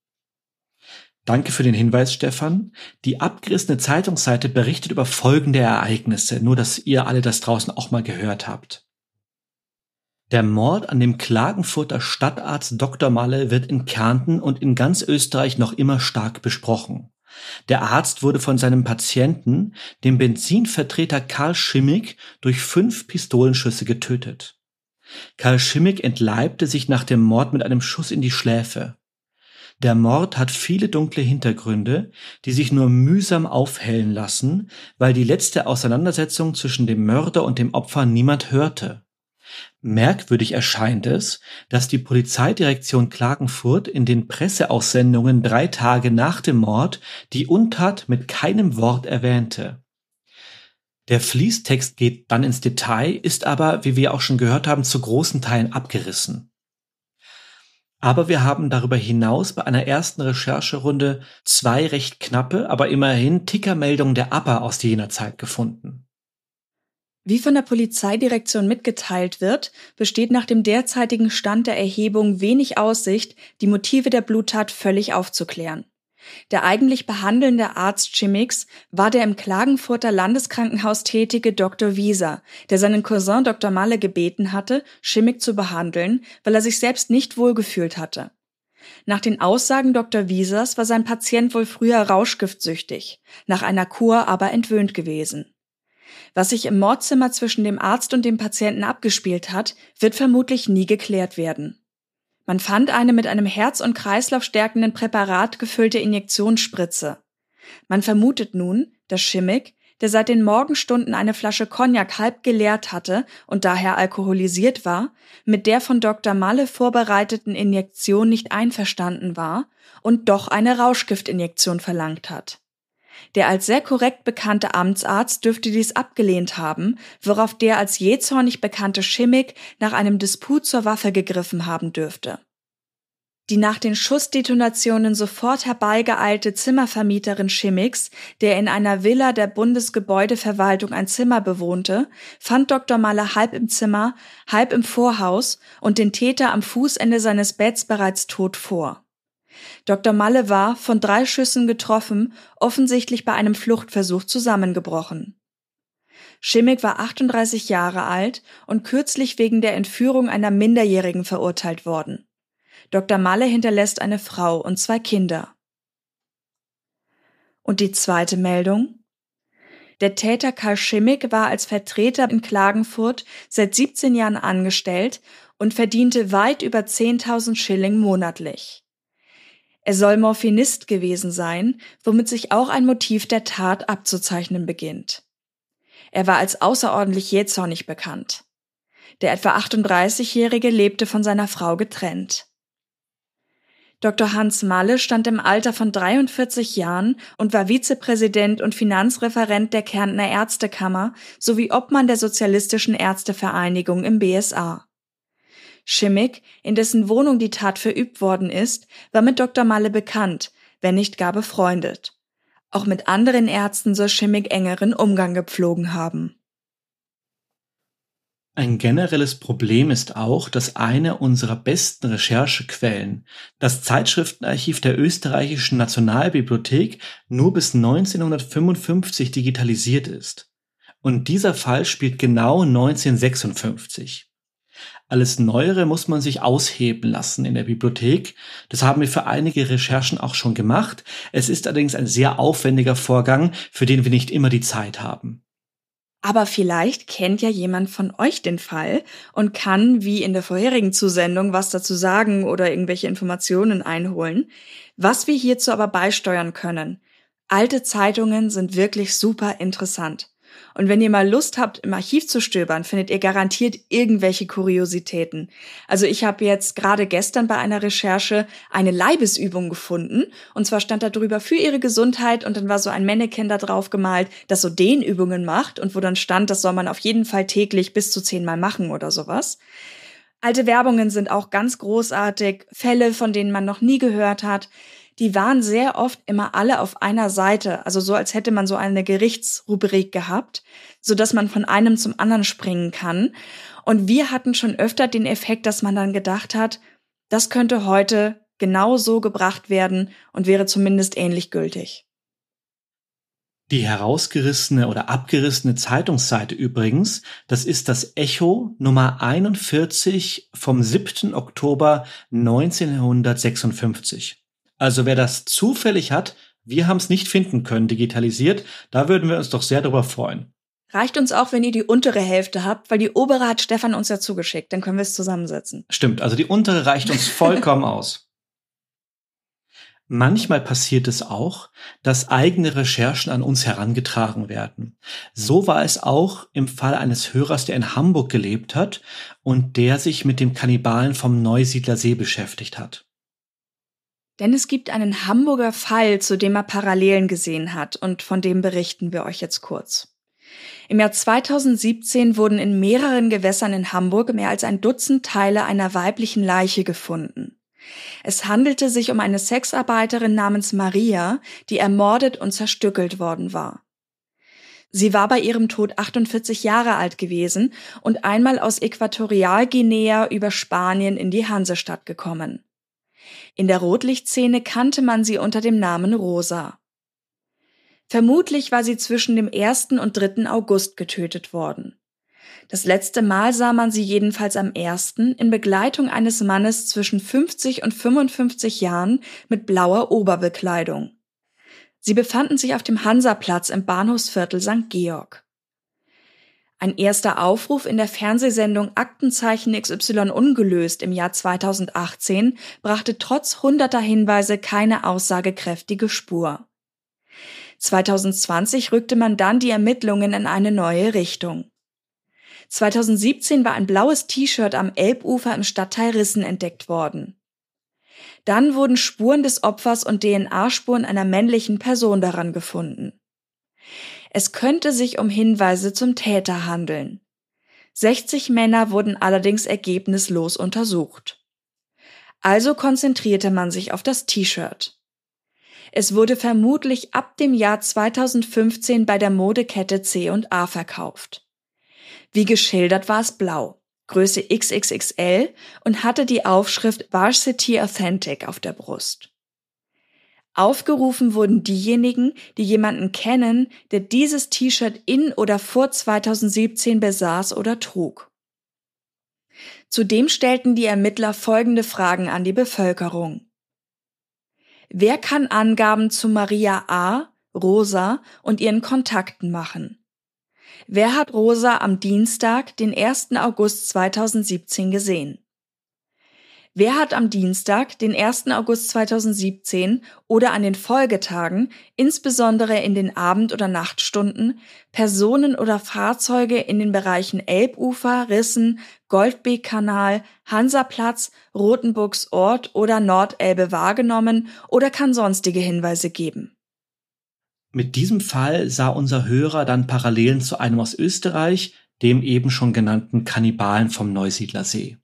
[SPEAKER 3] Danke für den Hinweis, Stefan. Die abgerissene Zeitungsseite berichtet über folgende Ereignisse, nur dass ihr alle das draußen auch mal gehört habt. Der Mord an dem Klagenfurter Stadtarzt Doktor Malle wird in Kärnten und in ganz Österreich noch immer stark besprochen. Der Arzt wurde von seinem Patienten, dem Benzinvertreter Karl Schimmig, durch fünf Pistolenschüsse getötet. Karl Schimmig entleibte sich nach dem Mord mit einem Schuss in die Schläfe. Der Mord hat viele dunkle Hintergründe, die sich nur mühsam aufhellen lassen, weil die letzte Auseinandersetzung zwischen dem Mörder und dem Opfer niemand hörte. Merkwürdig erscheint es, dass die Polizeidirektion Klagenfurt in den Presseaussendungen drei Tage nach dem Mord die Untat mit keinem Wort erwähnte. Der Fließtext geht dann ins Detail, ist aber, wie wir auch schon gehört haben, zu großen Teilen abgerissen. Aber wir haben darüber hinaus bei einer ersten Rechercherunde zwei recht knappe, aber immerhin Tickermeldungen der A B B A aus jener Zeit gefunden.
[SPEAKER 2] Wie von der Polizeidirektion mitgeteilt wird, besteht nach dem derzeitigen Stand der Erhebung wenig Aussicht, die Motive der Bluttat völlig aufzuklären. Der eigentlich behandelnde Arzt Schimmigs war der im Klagenfurter Landeskrankenhaus tätige Doktor Wieser, der seinen Cousin Doktor Malle gebeten hatte, Schimmig zu behandeln, weil er sich selbst nicht wohlgefühlt hatte. Nach den Aussagen Doktor Wiesers war sein Patient wohl früher rauschgiftsüchtig, nach einer Kur aber entwöhnt gewesen. Was sich im Mordzimmer zwischen dem Arzt und dem Patienten abgespielt hat, wird vermutlich nie geklärt werden. Man fand eine mit einem Herz- und Kreislauf stärkenden Präparat gefüllte Injektionsspritze. Man vermutet nun, dass Schimmig, der seit den Morgenstunden eine Flasche Cognac halb geleert hatte und daher alkoholisiert war, mit der von Doktor Malle vorbereiteten Injektion nicht einverstanden war und doch eine Rauschgiftinjektion verlangt hat. Der als sehr korrekt bekannte Amtsarzt dürfte dies abgelehnt haben, worauf der als jähzornig bekannte Schimmig nach einem Disput zur Waffe gegriffen haben dürfte. Die nach den Schussdetonationen sofort herbeigeeilte Zimmervermieterin Schimmigs, der in einer Villa der Bundesgebäudeverwaltung ein Zimmer bewohnte, fand Doktor Malle halb im Zimmer, halb im Vorhaus und den Täter am Fußende seines Betts bereits tot vor. Doktor Malle war, von drei Schüssen getroffen, offensichtlich bei einem Fluchtversuch zusammengebrochen. Schimmig war achtunddreißig Jahre alt und kürzlich wegen der Entführung einer Minderjährigen verurteilt worden. Doktor Malle hinterlässt eine Frau und zwei Kinder. Und die zweite Meldung? Der Täter Karl Schimmig war als Vertreter in Klagenfurt seit siebzehn Jahren angestellt und verdiente weit über zehntausend Schilling monatlich. Er soll Morphinist gewesen sein, womit sich auch ein Motiv der Tat abzuzeichnen beginnt. Er war als außerordentlich jähzornig bekannt. Der etwa achtunddreißigjährige lebte von seiner Frau getrennt. Doktor Hans Malle stand im Alter von dreiundvierzig Jahren und war Vizepräsident und Finanzreferent der Kärntner Ärztekammer sowie Obmann der Sozialistischen Ärztevereinigung im B S A. Schimmig, in dessen Wohnung die Tat verübt worden ist, war mit Doktor Malle bekannt, wenn nicht gar befreundet. Auch mit anderen Ärzten soll Schimmig engeren Umgang gepflogen haben.
[SPEAKER 3] Ein generelles Problem ist auch, dass eine unserer besten Recherchequellen, das Zeitschriftenarchiv der Österreichischen Nationalbibliothek, nur bis neunzehnhundertfünfundfünfzig digitalisiert ist. Und dieser Fall spielt genau neunzehnhundertsechsundfünfzig. Alles Neuere muss man sich ausheben lassen in der Bibliothek. Das haben wir für einige Recherchen auch schon gemacht. Es ist allerdings ein sehr aufwendiger Vorgang, für den wir nicht immer die Zeit haben.
[SPEAKER 2] Aber vielleicht kennt ja jemand von euch den Fall und kann, wie in der vorherigen Zusendung, was dazu sagen oder irgendwelche Informationen einholen. Was wir hierzu aber beisteuern können. Alte Zeitungen sind wirklich super interessant. Und wenn ihr mal Lust habt, im Archiv zu stöbern, findet ihr garantiert irgendwelche Kuriositäten. Also ich habe jetzt gerade gestern bei einer Recherche eine Leibesübung gefunden. Und zwar stand da drüber für ihre Gesundheit und dann war so ein Mannequin da drauf gemalt, das so Dehnübungen macht und wo dann stand, das soll man auf jeden Fall täglich bis zu zehnmal machen oder sowas. Alte Werbungen sind auch ganz großartig, Fälle, von denen man noch nie gehört hat. Die waren sehr oft immer alle auf einer Seite, also so als hätte man so eine Gerichtsrubrik gehabt, so dass man von einem zum anderen springen kann. Und wir hatten schon öfter den Effekt, dass man dann gedacht hat, das könnte heute genau so gebracht werden und wäre zumindest ähnlich gültig.
[SPEAKER 3] Die herausgerissene oder abgerissene Zeitungsseite übrigens, das ist das Echo Nummer einundvierzig vom siebten Oktober neunzehnhundertsechsundfünfzig. Also wer das zufällig hat, wir haben es nicht finden können, digitalisiert, da würden wir uns doch sehr darüber freuen.
[SPEAKER 2] Reicht uns auch, wenn ihr die untere Hälfte habt, weil die obere hat Stefan uns ja zugeschickt, dann können wir es zusammensetzen.
[SPEAKER 3] Stimmt, also die untere reicht uns vollkommen aus. Manchmal passiert es auch, dass eigene Recherchen an uns herangetragen werden. So war es auch im Fall eines Hörers, der in Hamburg gelebt hat und der sich mit dem Kannibalen vom Neusiedler See beschäftigt hat.
[SPEAKER 2] Denn es gibt einen Hamburger Fall, zu dem er Parallelen gesehen hat und von dem berichten wir euch jetzt kurz. Im Jahr zweitausendsiebzehn wurden in mehreren Gewässern in Hamburg mehr als ein Dutzend Teile einer weiblichen Leiche gefunden. Es handelte sich um eine Sexarbeiterin namens Maria, die ermordet und zerstückelt worden war. Sie war bei ihrem Tod achtundvierzig Jahre alt gewesen und einmal aus Äquatorialguinea über Spanien in die Hansestadt gekommen. In der Rotlichtszene kannte man sie unter dem Namen Rosa. Vermutlich war sie zwischen dem ersten und dritten August getötet worden. Das letzte Mal sah man sie jedenfalls am ersten in Begleitung eines Mannes zwischen fünfzig und fünfundfünfzig Jahren mit blauer Oberbekleidung. Sie befanden sich auf dem Hansaplatz im Bahnhofsviertel Sankt Georg. Ein erster Aufruf in der Fernsehsendung Aktenzeichen X Y ungelöst im Jahr zweitausendachtzehn brachte trotz hunderter Hinweise keine aussagekräftige Spur. zweitausendzwanzig rückte man dann die Ermittlungen in eine neue Richtung. zweitausendsiebzehn war ein blaues T-Shirt am Elbufer im Stadtteil Rissen entdeckt worden. Dann wurden Spuren des Opfers und D N A-Spuren einer männlichen Person daran gefunden. Es könnte sich um Hinweise zum Täter handeln. sechzig Männer wurden allerdings ergebnislos untersucht. Also konzentrierte man sich auf das T-Shirt. Es wurde vermutlich ab dem Jahr zweitausendfünfzehn bei der Modekette C und A verkauft. Wie geschildert war es blau, Größe X X X L und hatte die Aufschrift Varsity Authentic auf der Brust. Aufgerufen wurden diejenigen, die jemanden kennen, der dieses T-Shirt in oder vor zweitausendsiebzehn besaß oder trug. Zudem stellten die Ermittler folgende Fragen an die Bevölkerung. Wer kann Angaben zu Maria A., Rosa und ihren Kontakten machen? Wer hat Rosa am Dienstag, den ersten August zweitausendsiebzehn gesehen? Wer hat am Dienstag, den ersten August zweitausendsiebzehn oder an den Folgetagen, insbesondere in den Abend- oder Nachtstunden, Personen oder Fahrzeuge in den Bereichen Elbufer, Rissen, Goldbeekkanal, Hansaplatz, Rotenburgs Ort oder Nordelbe wahrgenommen oder kann sonstige Hinweise geben?
[SPEAKER 3] Mit diesem Fall sah unser Hörer dann Parallelen zu einem aus Österreich, dem eben schon genannten Kannibalen vom Neusiedler See.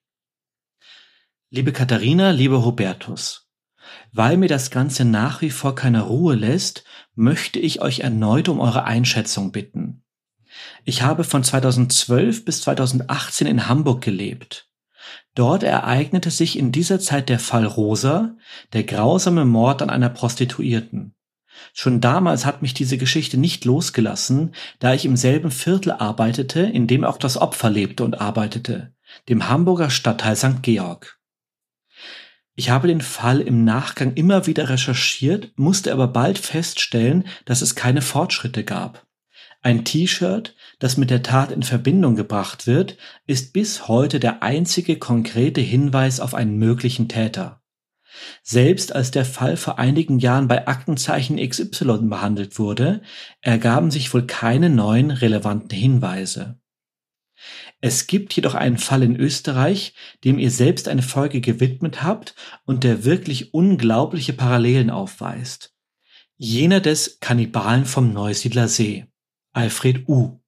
[SPEAKER 3] Liebe Katharina, lieber Hubertus, weil mir das Ganze nach wie vor keine Ruhe lässt, möchte ich euch erneut um eure Einschätzung bitten. Ich habe von zweitausendzwölf bis zweitausendachtzehn in Hamburg gelebt. Dort ereignete sich in dieser Zeit der Fall Rosa, der grausame Mord an einer Prostituierten. Schon damals hat mich diese Geschichte nicht losgelassen, da ich im selben Viertel arbeitete, in dem auch das Opfer lebte und arbeitete, dem Hamburger Stadtteil Sankt Georg. Ich habe den Fall im Nachgang immer wieder recherchiert, musste aber bald feststellen, dass es keine Fortschritte gab. Ein T-Shirt, das mit der Tat in Verbindung gebracht wird, ist bis heute der einzige konkrete Hinweis auf einen möglichen Täter. Selbst als der Fall vor einigen Jahren bei Aktenzeichen X Y behandelt wurde, ergaben sich wohl keine neuen relevanten Hinweise. Es gibt jedoch einen Fall in Österreich, dem ihr selbst eine Folge gewidmet habt und der wirklich unglaubliche Parallelen aufweist. Jener des Kannibalen vom Neusiedler See, Alfred U.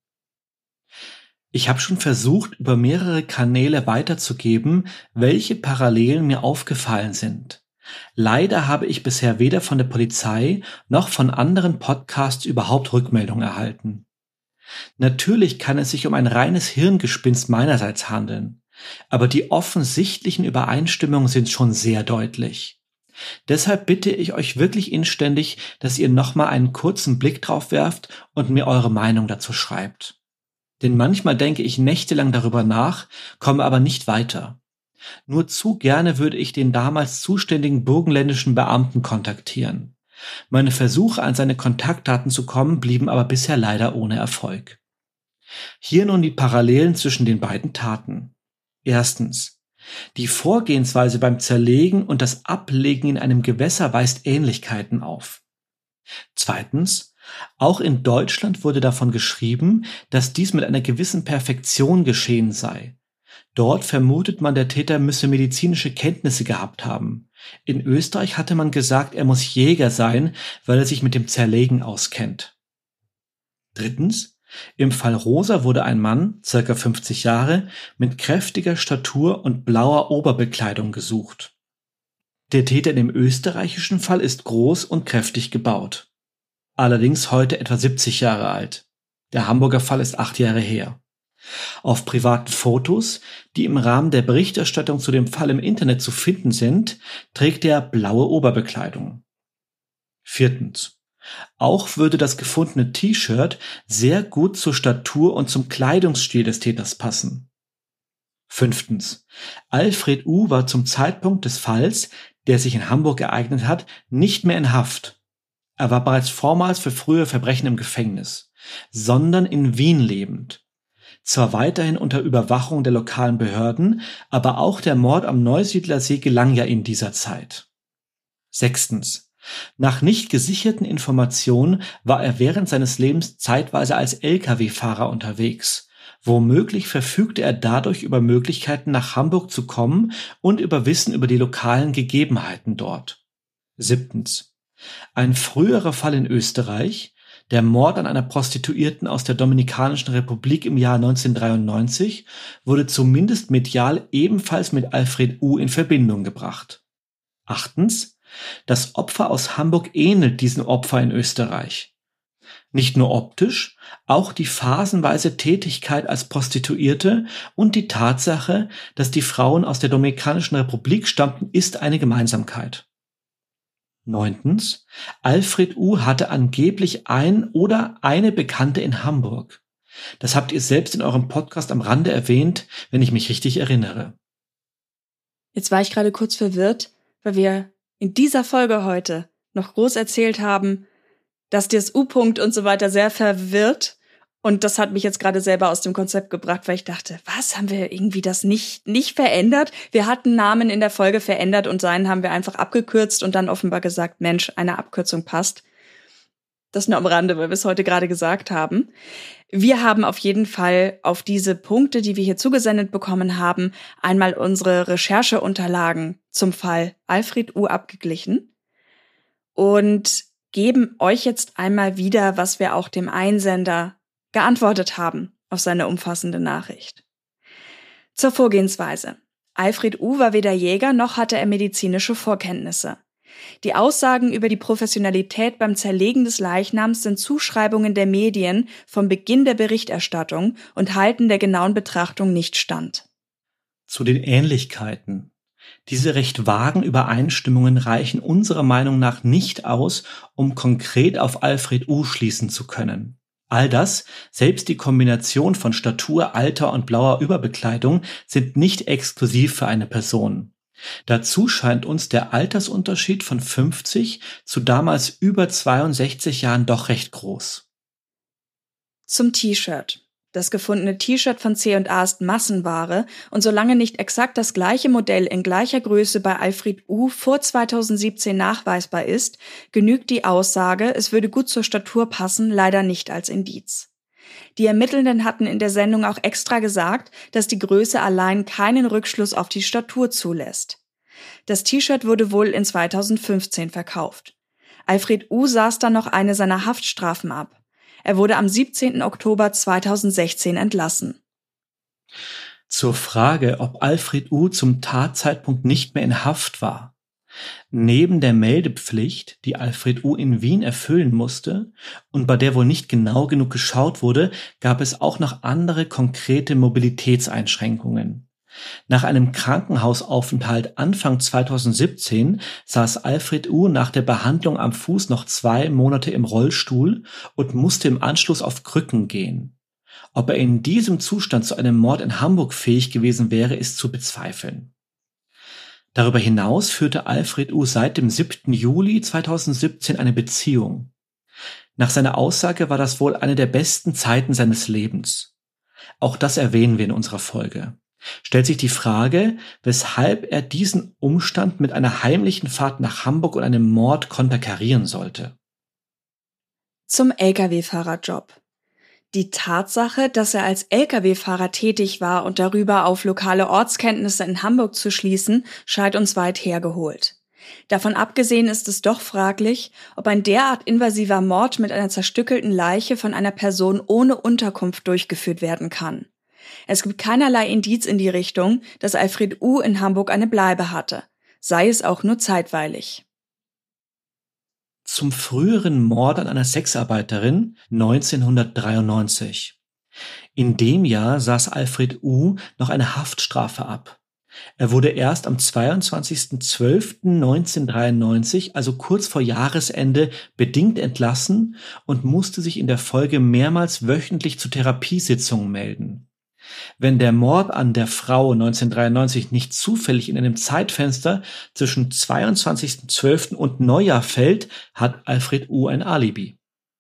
[SPEAKER 3] Ich habe schon versucht, über mehrere Kanäle weiterzugeben, welche Parallelen mir aufgefallen sind. Leider habe ich bisher weder von der Polizei noch von anderen Podcasts überhaupt Rückmeldung erhalten. Natürlich kann es sich um ein reines Hirngespinst meinerseits handeln, aber die offensichtlichen Übereinstimmungen sind schon sehr deutlich. Deshalb bitte ich euch wirklich inständig, dass ihr nochmal einen kurzen Blick drauf werft und mir eure Meinung dazu schreibt. Denn manchmal denke ich nächtelang darüber nach, komme aber nicht weiter. Nur zu gerne würde ich den damals zuständigen burgenländischen Beamten kontaktieren. Meine Versuche, an seine Kontaktdaten zu kommen, blieben aber bisher leider ohne Erfolg. Hier nun die Parallelen zwischen den beiden Taten. Erstens. Die Vorgehensweise beim Zerlegen und das Ablegen in einem Gewässer weist Ähnlichkeiten auf. Zweitens. Auch in Deutschland wurde davon geschrieben, dass dies mit einer gewissen Perfektion geschehen sei. Dort vermutet man, der Täter müsse medizinische Kenntnisse gehabt haben. In Österreich hatte man gesagt, er muss Jäger sein, weil er sich mit dem Zerlegen auskennt. Drittens. Im Fall Rosa wurde ein Mann, circa fünfzig Jahre, mit kräftiger Statur und blauer Oberbekleidung gesucht. Der Täter in dem österreichischen Fall ist groß und kräftig gebaut. Allerdings heute etwa siebzig Jahre alt. Der Hamburger Fall ist acht Jahre her. Auf privaten Fotos, die im Rahmen der Berichterstattung zu dem Fall im Internet zu finden sind, trägt er blaue Oberbekleidung. Viertens. Auch würde das gefundene T-Shirt sehr gut zur Statur und zum Kleidungsstil des Täters passen. Fünftens. Alfred U. war zum Zeitpunkt des Falls, der sich in Hamburg ereignet hat, nicht mehr in Haft. Er war bereits vormals für frühe Verbrechen im Gefängnis, sondern in Wien lebend. Zwar weiterhin unter Überwachung der lokalen Behörden, aber auch der Mord am Neusiedler See gelang ja in dieser Zeit. Sechstens. Nach nicht gesicherten Informationen war er während seines Lebens zeitweise als L K W-Fahrer unterwegs. Womöglich verfügte er dadurch über Möglichkeiten, nach Hamburg zu kommen und über Wissen über die lokalen Gegebenheiten dort. Siebtens. Ein früherer Fall in Österreich, der Mord an einer Prostituierten aus der Dominikanischen Republik im Jahr neunzehnhundertdreiundneunzig, wurde zumindest medial ebenfalls mit Alfred U. in Verbindung gebracht. Achtens. Das Opfer aus Hamburg ähnelt diesem Opfer in Österreich. Nicht nur optisch, auch die phasenweise Tätigkeit als Prostituierte und die Tatsache, dass die Frauen aus der Dominikanischen Republik stammten, ist eine Gemeinsamkeit. Neuntens. Alfred U. hatte angeblich ein oder eine Bekannte in Hamburg. Das habt ihr selbst in eurem Podcast am Rande erwähnt, wenn ich mich richtig erinnere.
[SPEAKER 2] Jetzt war ich gerade kurz verwirrt, weil wir in dieser Folge heute noch groß erzählt haben, dass das U-Punkt und so weiter sehr verwirrt. Und das hat mich jetzt gerade selber aus dem Konzept gebracht, weil ich dachte, was, haben wir irgendwie das nicht nicht verändert? Wir hatten Namen in der Folge verändert und seinen haben wir einfach abgekürzt und dann offenbar gesagt, Mensch, eine Abkürzung passt. Das nur am Rande, weil wir es heute gerade gesagt haben. Wir haben auf jeden Fall auf diese Punkte, die wir hier zugesendet bekommen haben, einmal unsere Rechercheunterlagen zum Fall Alfred U. abgeglichen und geben euch jetzt einmal wieder, was wir auch dem Einsender geantwortet haben auf seine umfassende Nachricht. Zur Vorgehensweise. Alfred U. war weder Jäger noch hatte er medizinische Vorkenntnisse. Die Aussagen über die Professionalität beim Zerlegen des Leichnams sind Zuschreibungen der Medien vom Beginn der Berichterstattung und halten der genauen Betrachtung nicht stand.
[SPEAKER 3] Zu den Ähnlichkeiten. Diese recht vagen Übereinstimmungen reichen unserer Meinung nach nicht aus, um konkret auf Alfred U. schließen zu können. All das, selbst die Kombination von Statur, Alter und blauer Überbekleidung, sind nicht exklusiv für eine Person. Dazu scheint uns der Altersunterschied von fünfzig zu damals über zweiundsechzig Jahren doch recht groß.
[SPEAKER 2] Zum T-Shirt. Das gefundene T-Shirt von C und A ist Massenware und solange nicht exakt das gleiche Modell in gleicher Größe bei Alfred U. vor zweitausendsiebzehn nachweisbar ist, genügt die Aussage, es würde gut zur Statur passen, leider nicht als Indiz. Die Ermittelnden hatten in der Sendung auch extra gesagt, dass die Größe allein keinen Rückschluss auf die Statur zulässt. Das T-Shirt wurde wohl in zweitausendfünfzehn verkauft. Alfred U. saß dann noch eine seiner Haftstrafen ab. Er wurde am siebzehnten Oktober zweitausendsechzehn entlassen.
[SPEAKER 3] Zur Frage, ob Alfred U. zum Tatzeitpunkt nicht mehr in Haft war. Neben der Meldepflicht, die Alfred U. in Wien erfüllen musste und bei der wohl nicht genau genug geschaut wurde, gab es auch noch andere konkrete Mobilitätseinschränkungen. Nach einem Krankenhausaufenthalt Anfang zweitausendsiebzehn saß Alfred U. nach der Behandlung am Fuß noch zwei Monate im Rollstuhl und musste im Anschluss auf Krücken gehen. Ob er in diesem Zustand zu einem Mord in Hamburg fähig gewesen wäre, ist zu bezweifeln. Darüber hinaus führte Alfred U. seit dem siebten Juli zweitausendsiebzehn eine Beziehung. Nach seiner Aussage war das wohl eine der besten Zeiten seines Lebens. Auch das erwähnen wir in unserer Folge. Stellt sich die Frage, weshalb er diesen Umstand mit einer heimlichen Fahrt nach Hamburg und einem Mord konterkarieren sollte.
[SPEAKER 2] Zum L K W-Fahrerjob. Die Tatsache, dass er als L K W-Fahrer tätig war und darüber auf lokale Ortskenntnisse in Hamburg zu schließen, scheint uns weit hergeholt. Davon abgesehen ist es doch fraglich, ob ein derart invasiver Mord mit einer zerstückelten Leiche von einer Person ohne Unterkunft durchgeführt werden kann. Es gibt keinerlei Indiz in die Richtung, dass Alfred U. in Hamburg eine Bleibe hatte, sei es auch nur zeitweilig.
[SPEAKER 3] Zum früheren Mord an einer Sexarbeiterin neunzehnhundertdreiundneunzig. In dem Jahr saß Alfred U. noch eine Haftstrafe ab. Er wurde erst am zweiundzwanzigsten zwölften neunzehnhundertdreiundneunzig, also kurz vor Jahresende, bedingt entlassen und musste sich in der Folge mehrmals wöchentlich zu Therapiesitzungen melden. Wenn der Mord an der Frau neunzehnhundertdreiundneunzig nicht zufällig in einem Zeitfenster zwischen zweiundzwanzigsten zwölften und Neujahr fällt, hat Alfred U. ein Alibi.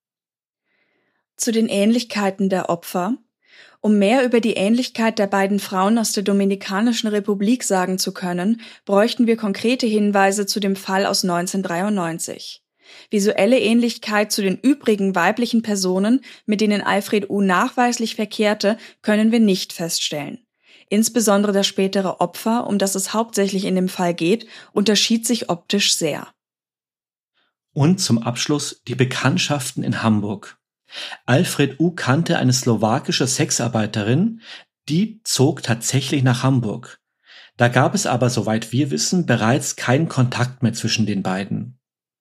[SPEAKER 2] Zu den Ähnlichkeiten der Opfer. Um mehr über die Ähnlichkeit der beiden Frauen aus der Dominikanischen Republik sagen zu können, bräuchten wir konkrete Hinweise zu dem Fall aus neunzehnhundertdreiundneunzig. Visuelle Ähnlichkeit zu den übrigen weiblichen Personen, mit denen Alfred U. nachweislich verkehrte, können wir nicht feststellen. Insbesondere das spätere Opfer, um das es hauptsächlich in dem Fall geht, unterschied sich optisch sehr.
[SPEAKER 3] Und zum Abschluss die Bekanntschaften in Hamburg. Alfred U. kannte eine slowakische Sexarbeiterin, die zog tatsächlich nach Hamburg. Da gab es aber, soweit wir wissen, bereits keinen Kontakt mehr zwischen den beiden.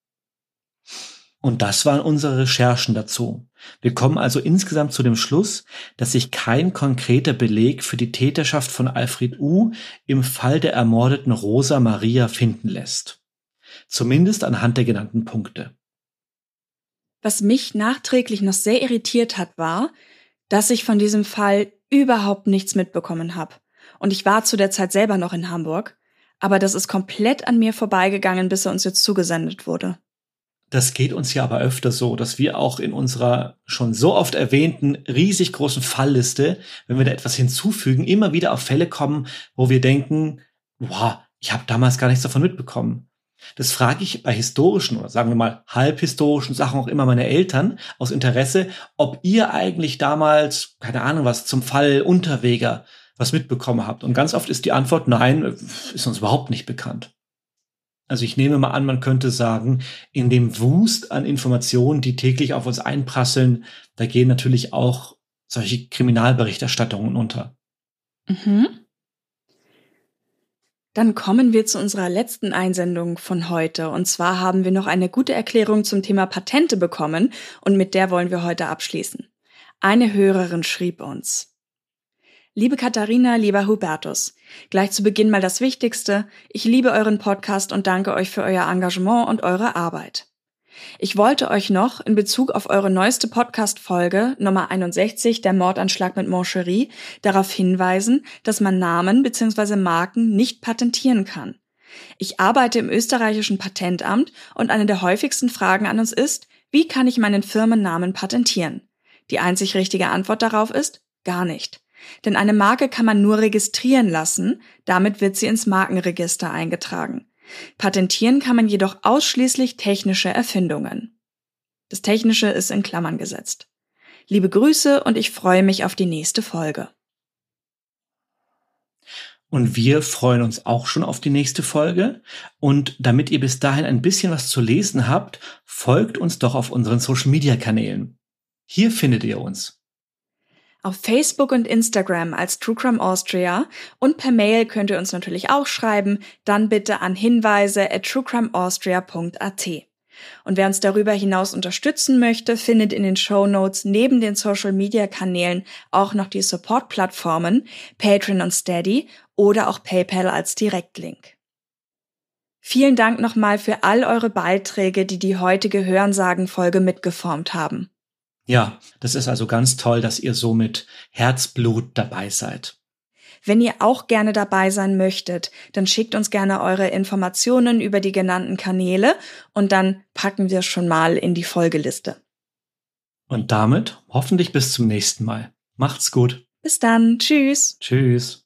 [SPEAKER 3] Und das waren unsere Recherchen dazu. Wir kommen also insgesamt zu dem Schluss, dass sich kein konkreter Beleg für die Täterschaft von Alfred U. im Fall der ermordeten Rosa Maria finden lässt. Zumindest anhand der genannten Punkte.
[SPEAKER 2] Was mich nachträglich noch sehr irritiert hat, war, dass ich von diesem Fall überhaupt nichts mitbekommen habe. Und ich war zu der Zeit selber noch in Hamburg, aber das ist komplett an mir vorbeigegangen, bis er uns jetzt zugesendet wurde.
[SPEAKER 3] Das geht uns ja aber öfter so, dass wir auch in unserer schon so oft erwähnten riesig großen Fallliste, wenn wir da etwas hinzufügen, immer wieder auf Fälle kommen, wo wir denken, wow, ich habe damals gar nichts davon mitbekommen. Das frage ich bei historischen oder sagen wir mal halbhistorischen Sachen auch immer meine Eltern aus Interesse, ob ihr eigentlich damals, keine Ahnung was, zum Fall Unterweger was mitbekommen habt. Und ganz oft ist die Antwort, nein, ist uns überhaupt nicht bekannt. Also ich nehme mal an, man könnte sagen, in dem Wust an Informationen, die täglich auf uns einprasseln, da gehen natürlich auch solche Kriminalberichterstattungen unter.
[SPEAKER 2] Mhm. Dann kommen wir zu unserer letzten Einsendung von heute. Und zwar haben wir noch eine gute Erklärung zum Thema Patente bekommen und mit der wollen wir heute abschließen. Eine Hörerin schrieb uns: Liebe Katharina, lieber Hubertus, gleich zu Beginn mal das Wichtigste. Ich liebe euren Podcast und danke euch für euer Engagement und eure Arbeit. Ich wollte euch noch in Bezug auf eure neueste Podcast-Folge Nummer einundsechzig, der Mordanschlag mit Moncherie, darauf hinweisen, dass man Namen bzw. Marken nicht patentieren kann. Ich arbeite im österreichischen Patentamt und eine der häufigsten Fragen an uns ist, wie kann ich meinen Firmennamen patentieren? Die einzig richtige Antwort darauf ist gar nicht. Denn eine Marke kann man nur registrieren lassen, damit wird sie ins Markenregister eingetragen. Patentieren kann man jedoch ausschließlich technische Erfindungen. Das Technische ist in Klammern gesetzt. Liebe Grüße und ich freue mich auf die nächste Folge.
[SPEAKER 3] Und wir freuen uns auch schon auf die nächste Folge. Und damit ihr bis dahin ein bisschen was zu lesen habt, folgt uns doch auf unseren Social-Media-Kanälen. Hier findet ihr uns.
[SPEAKER 2] Auf Facebook und Instagram als True Crime Austria und per Mail könnt ihr uns natürlich auch schreiben, dann bitte an hinweise at truecrimeaustria punkt a t. Und wer uns darüber hinaus unterstützen möchte, findet in den Shownotes neben den Social-Media-Kanälen auch noch die Support-Plattformen Patreon und Steady oder auch PayPal als Direktlink. Vielen Dank nochmal für all eure Beiträge, die die heutige Hörensagen-Folge mitgeformt haben.
[SPEAKER 3] Ja, das ist also ganz toll, dass ihr so mit Herzblut dabei seid.
[SPEAKER 2] Wenn ihr auch gerne dabei sein möchtet, dann schickt uns gerne eure Informationen über die genannten Kanäle und dann packen wir es schon mal in die Folgeliste.
[SPEAKER 3] Und damit hoffentlich bis zum nächsten Mal. Macht's gut.
[SPEAKER 2] Bis dann. Tschüss.
[SPEAKER 3] Tschüss.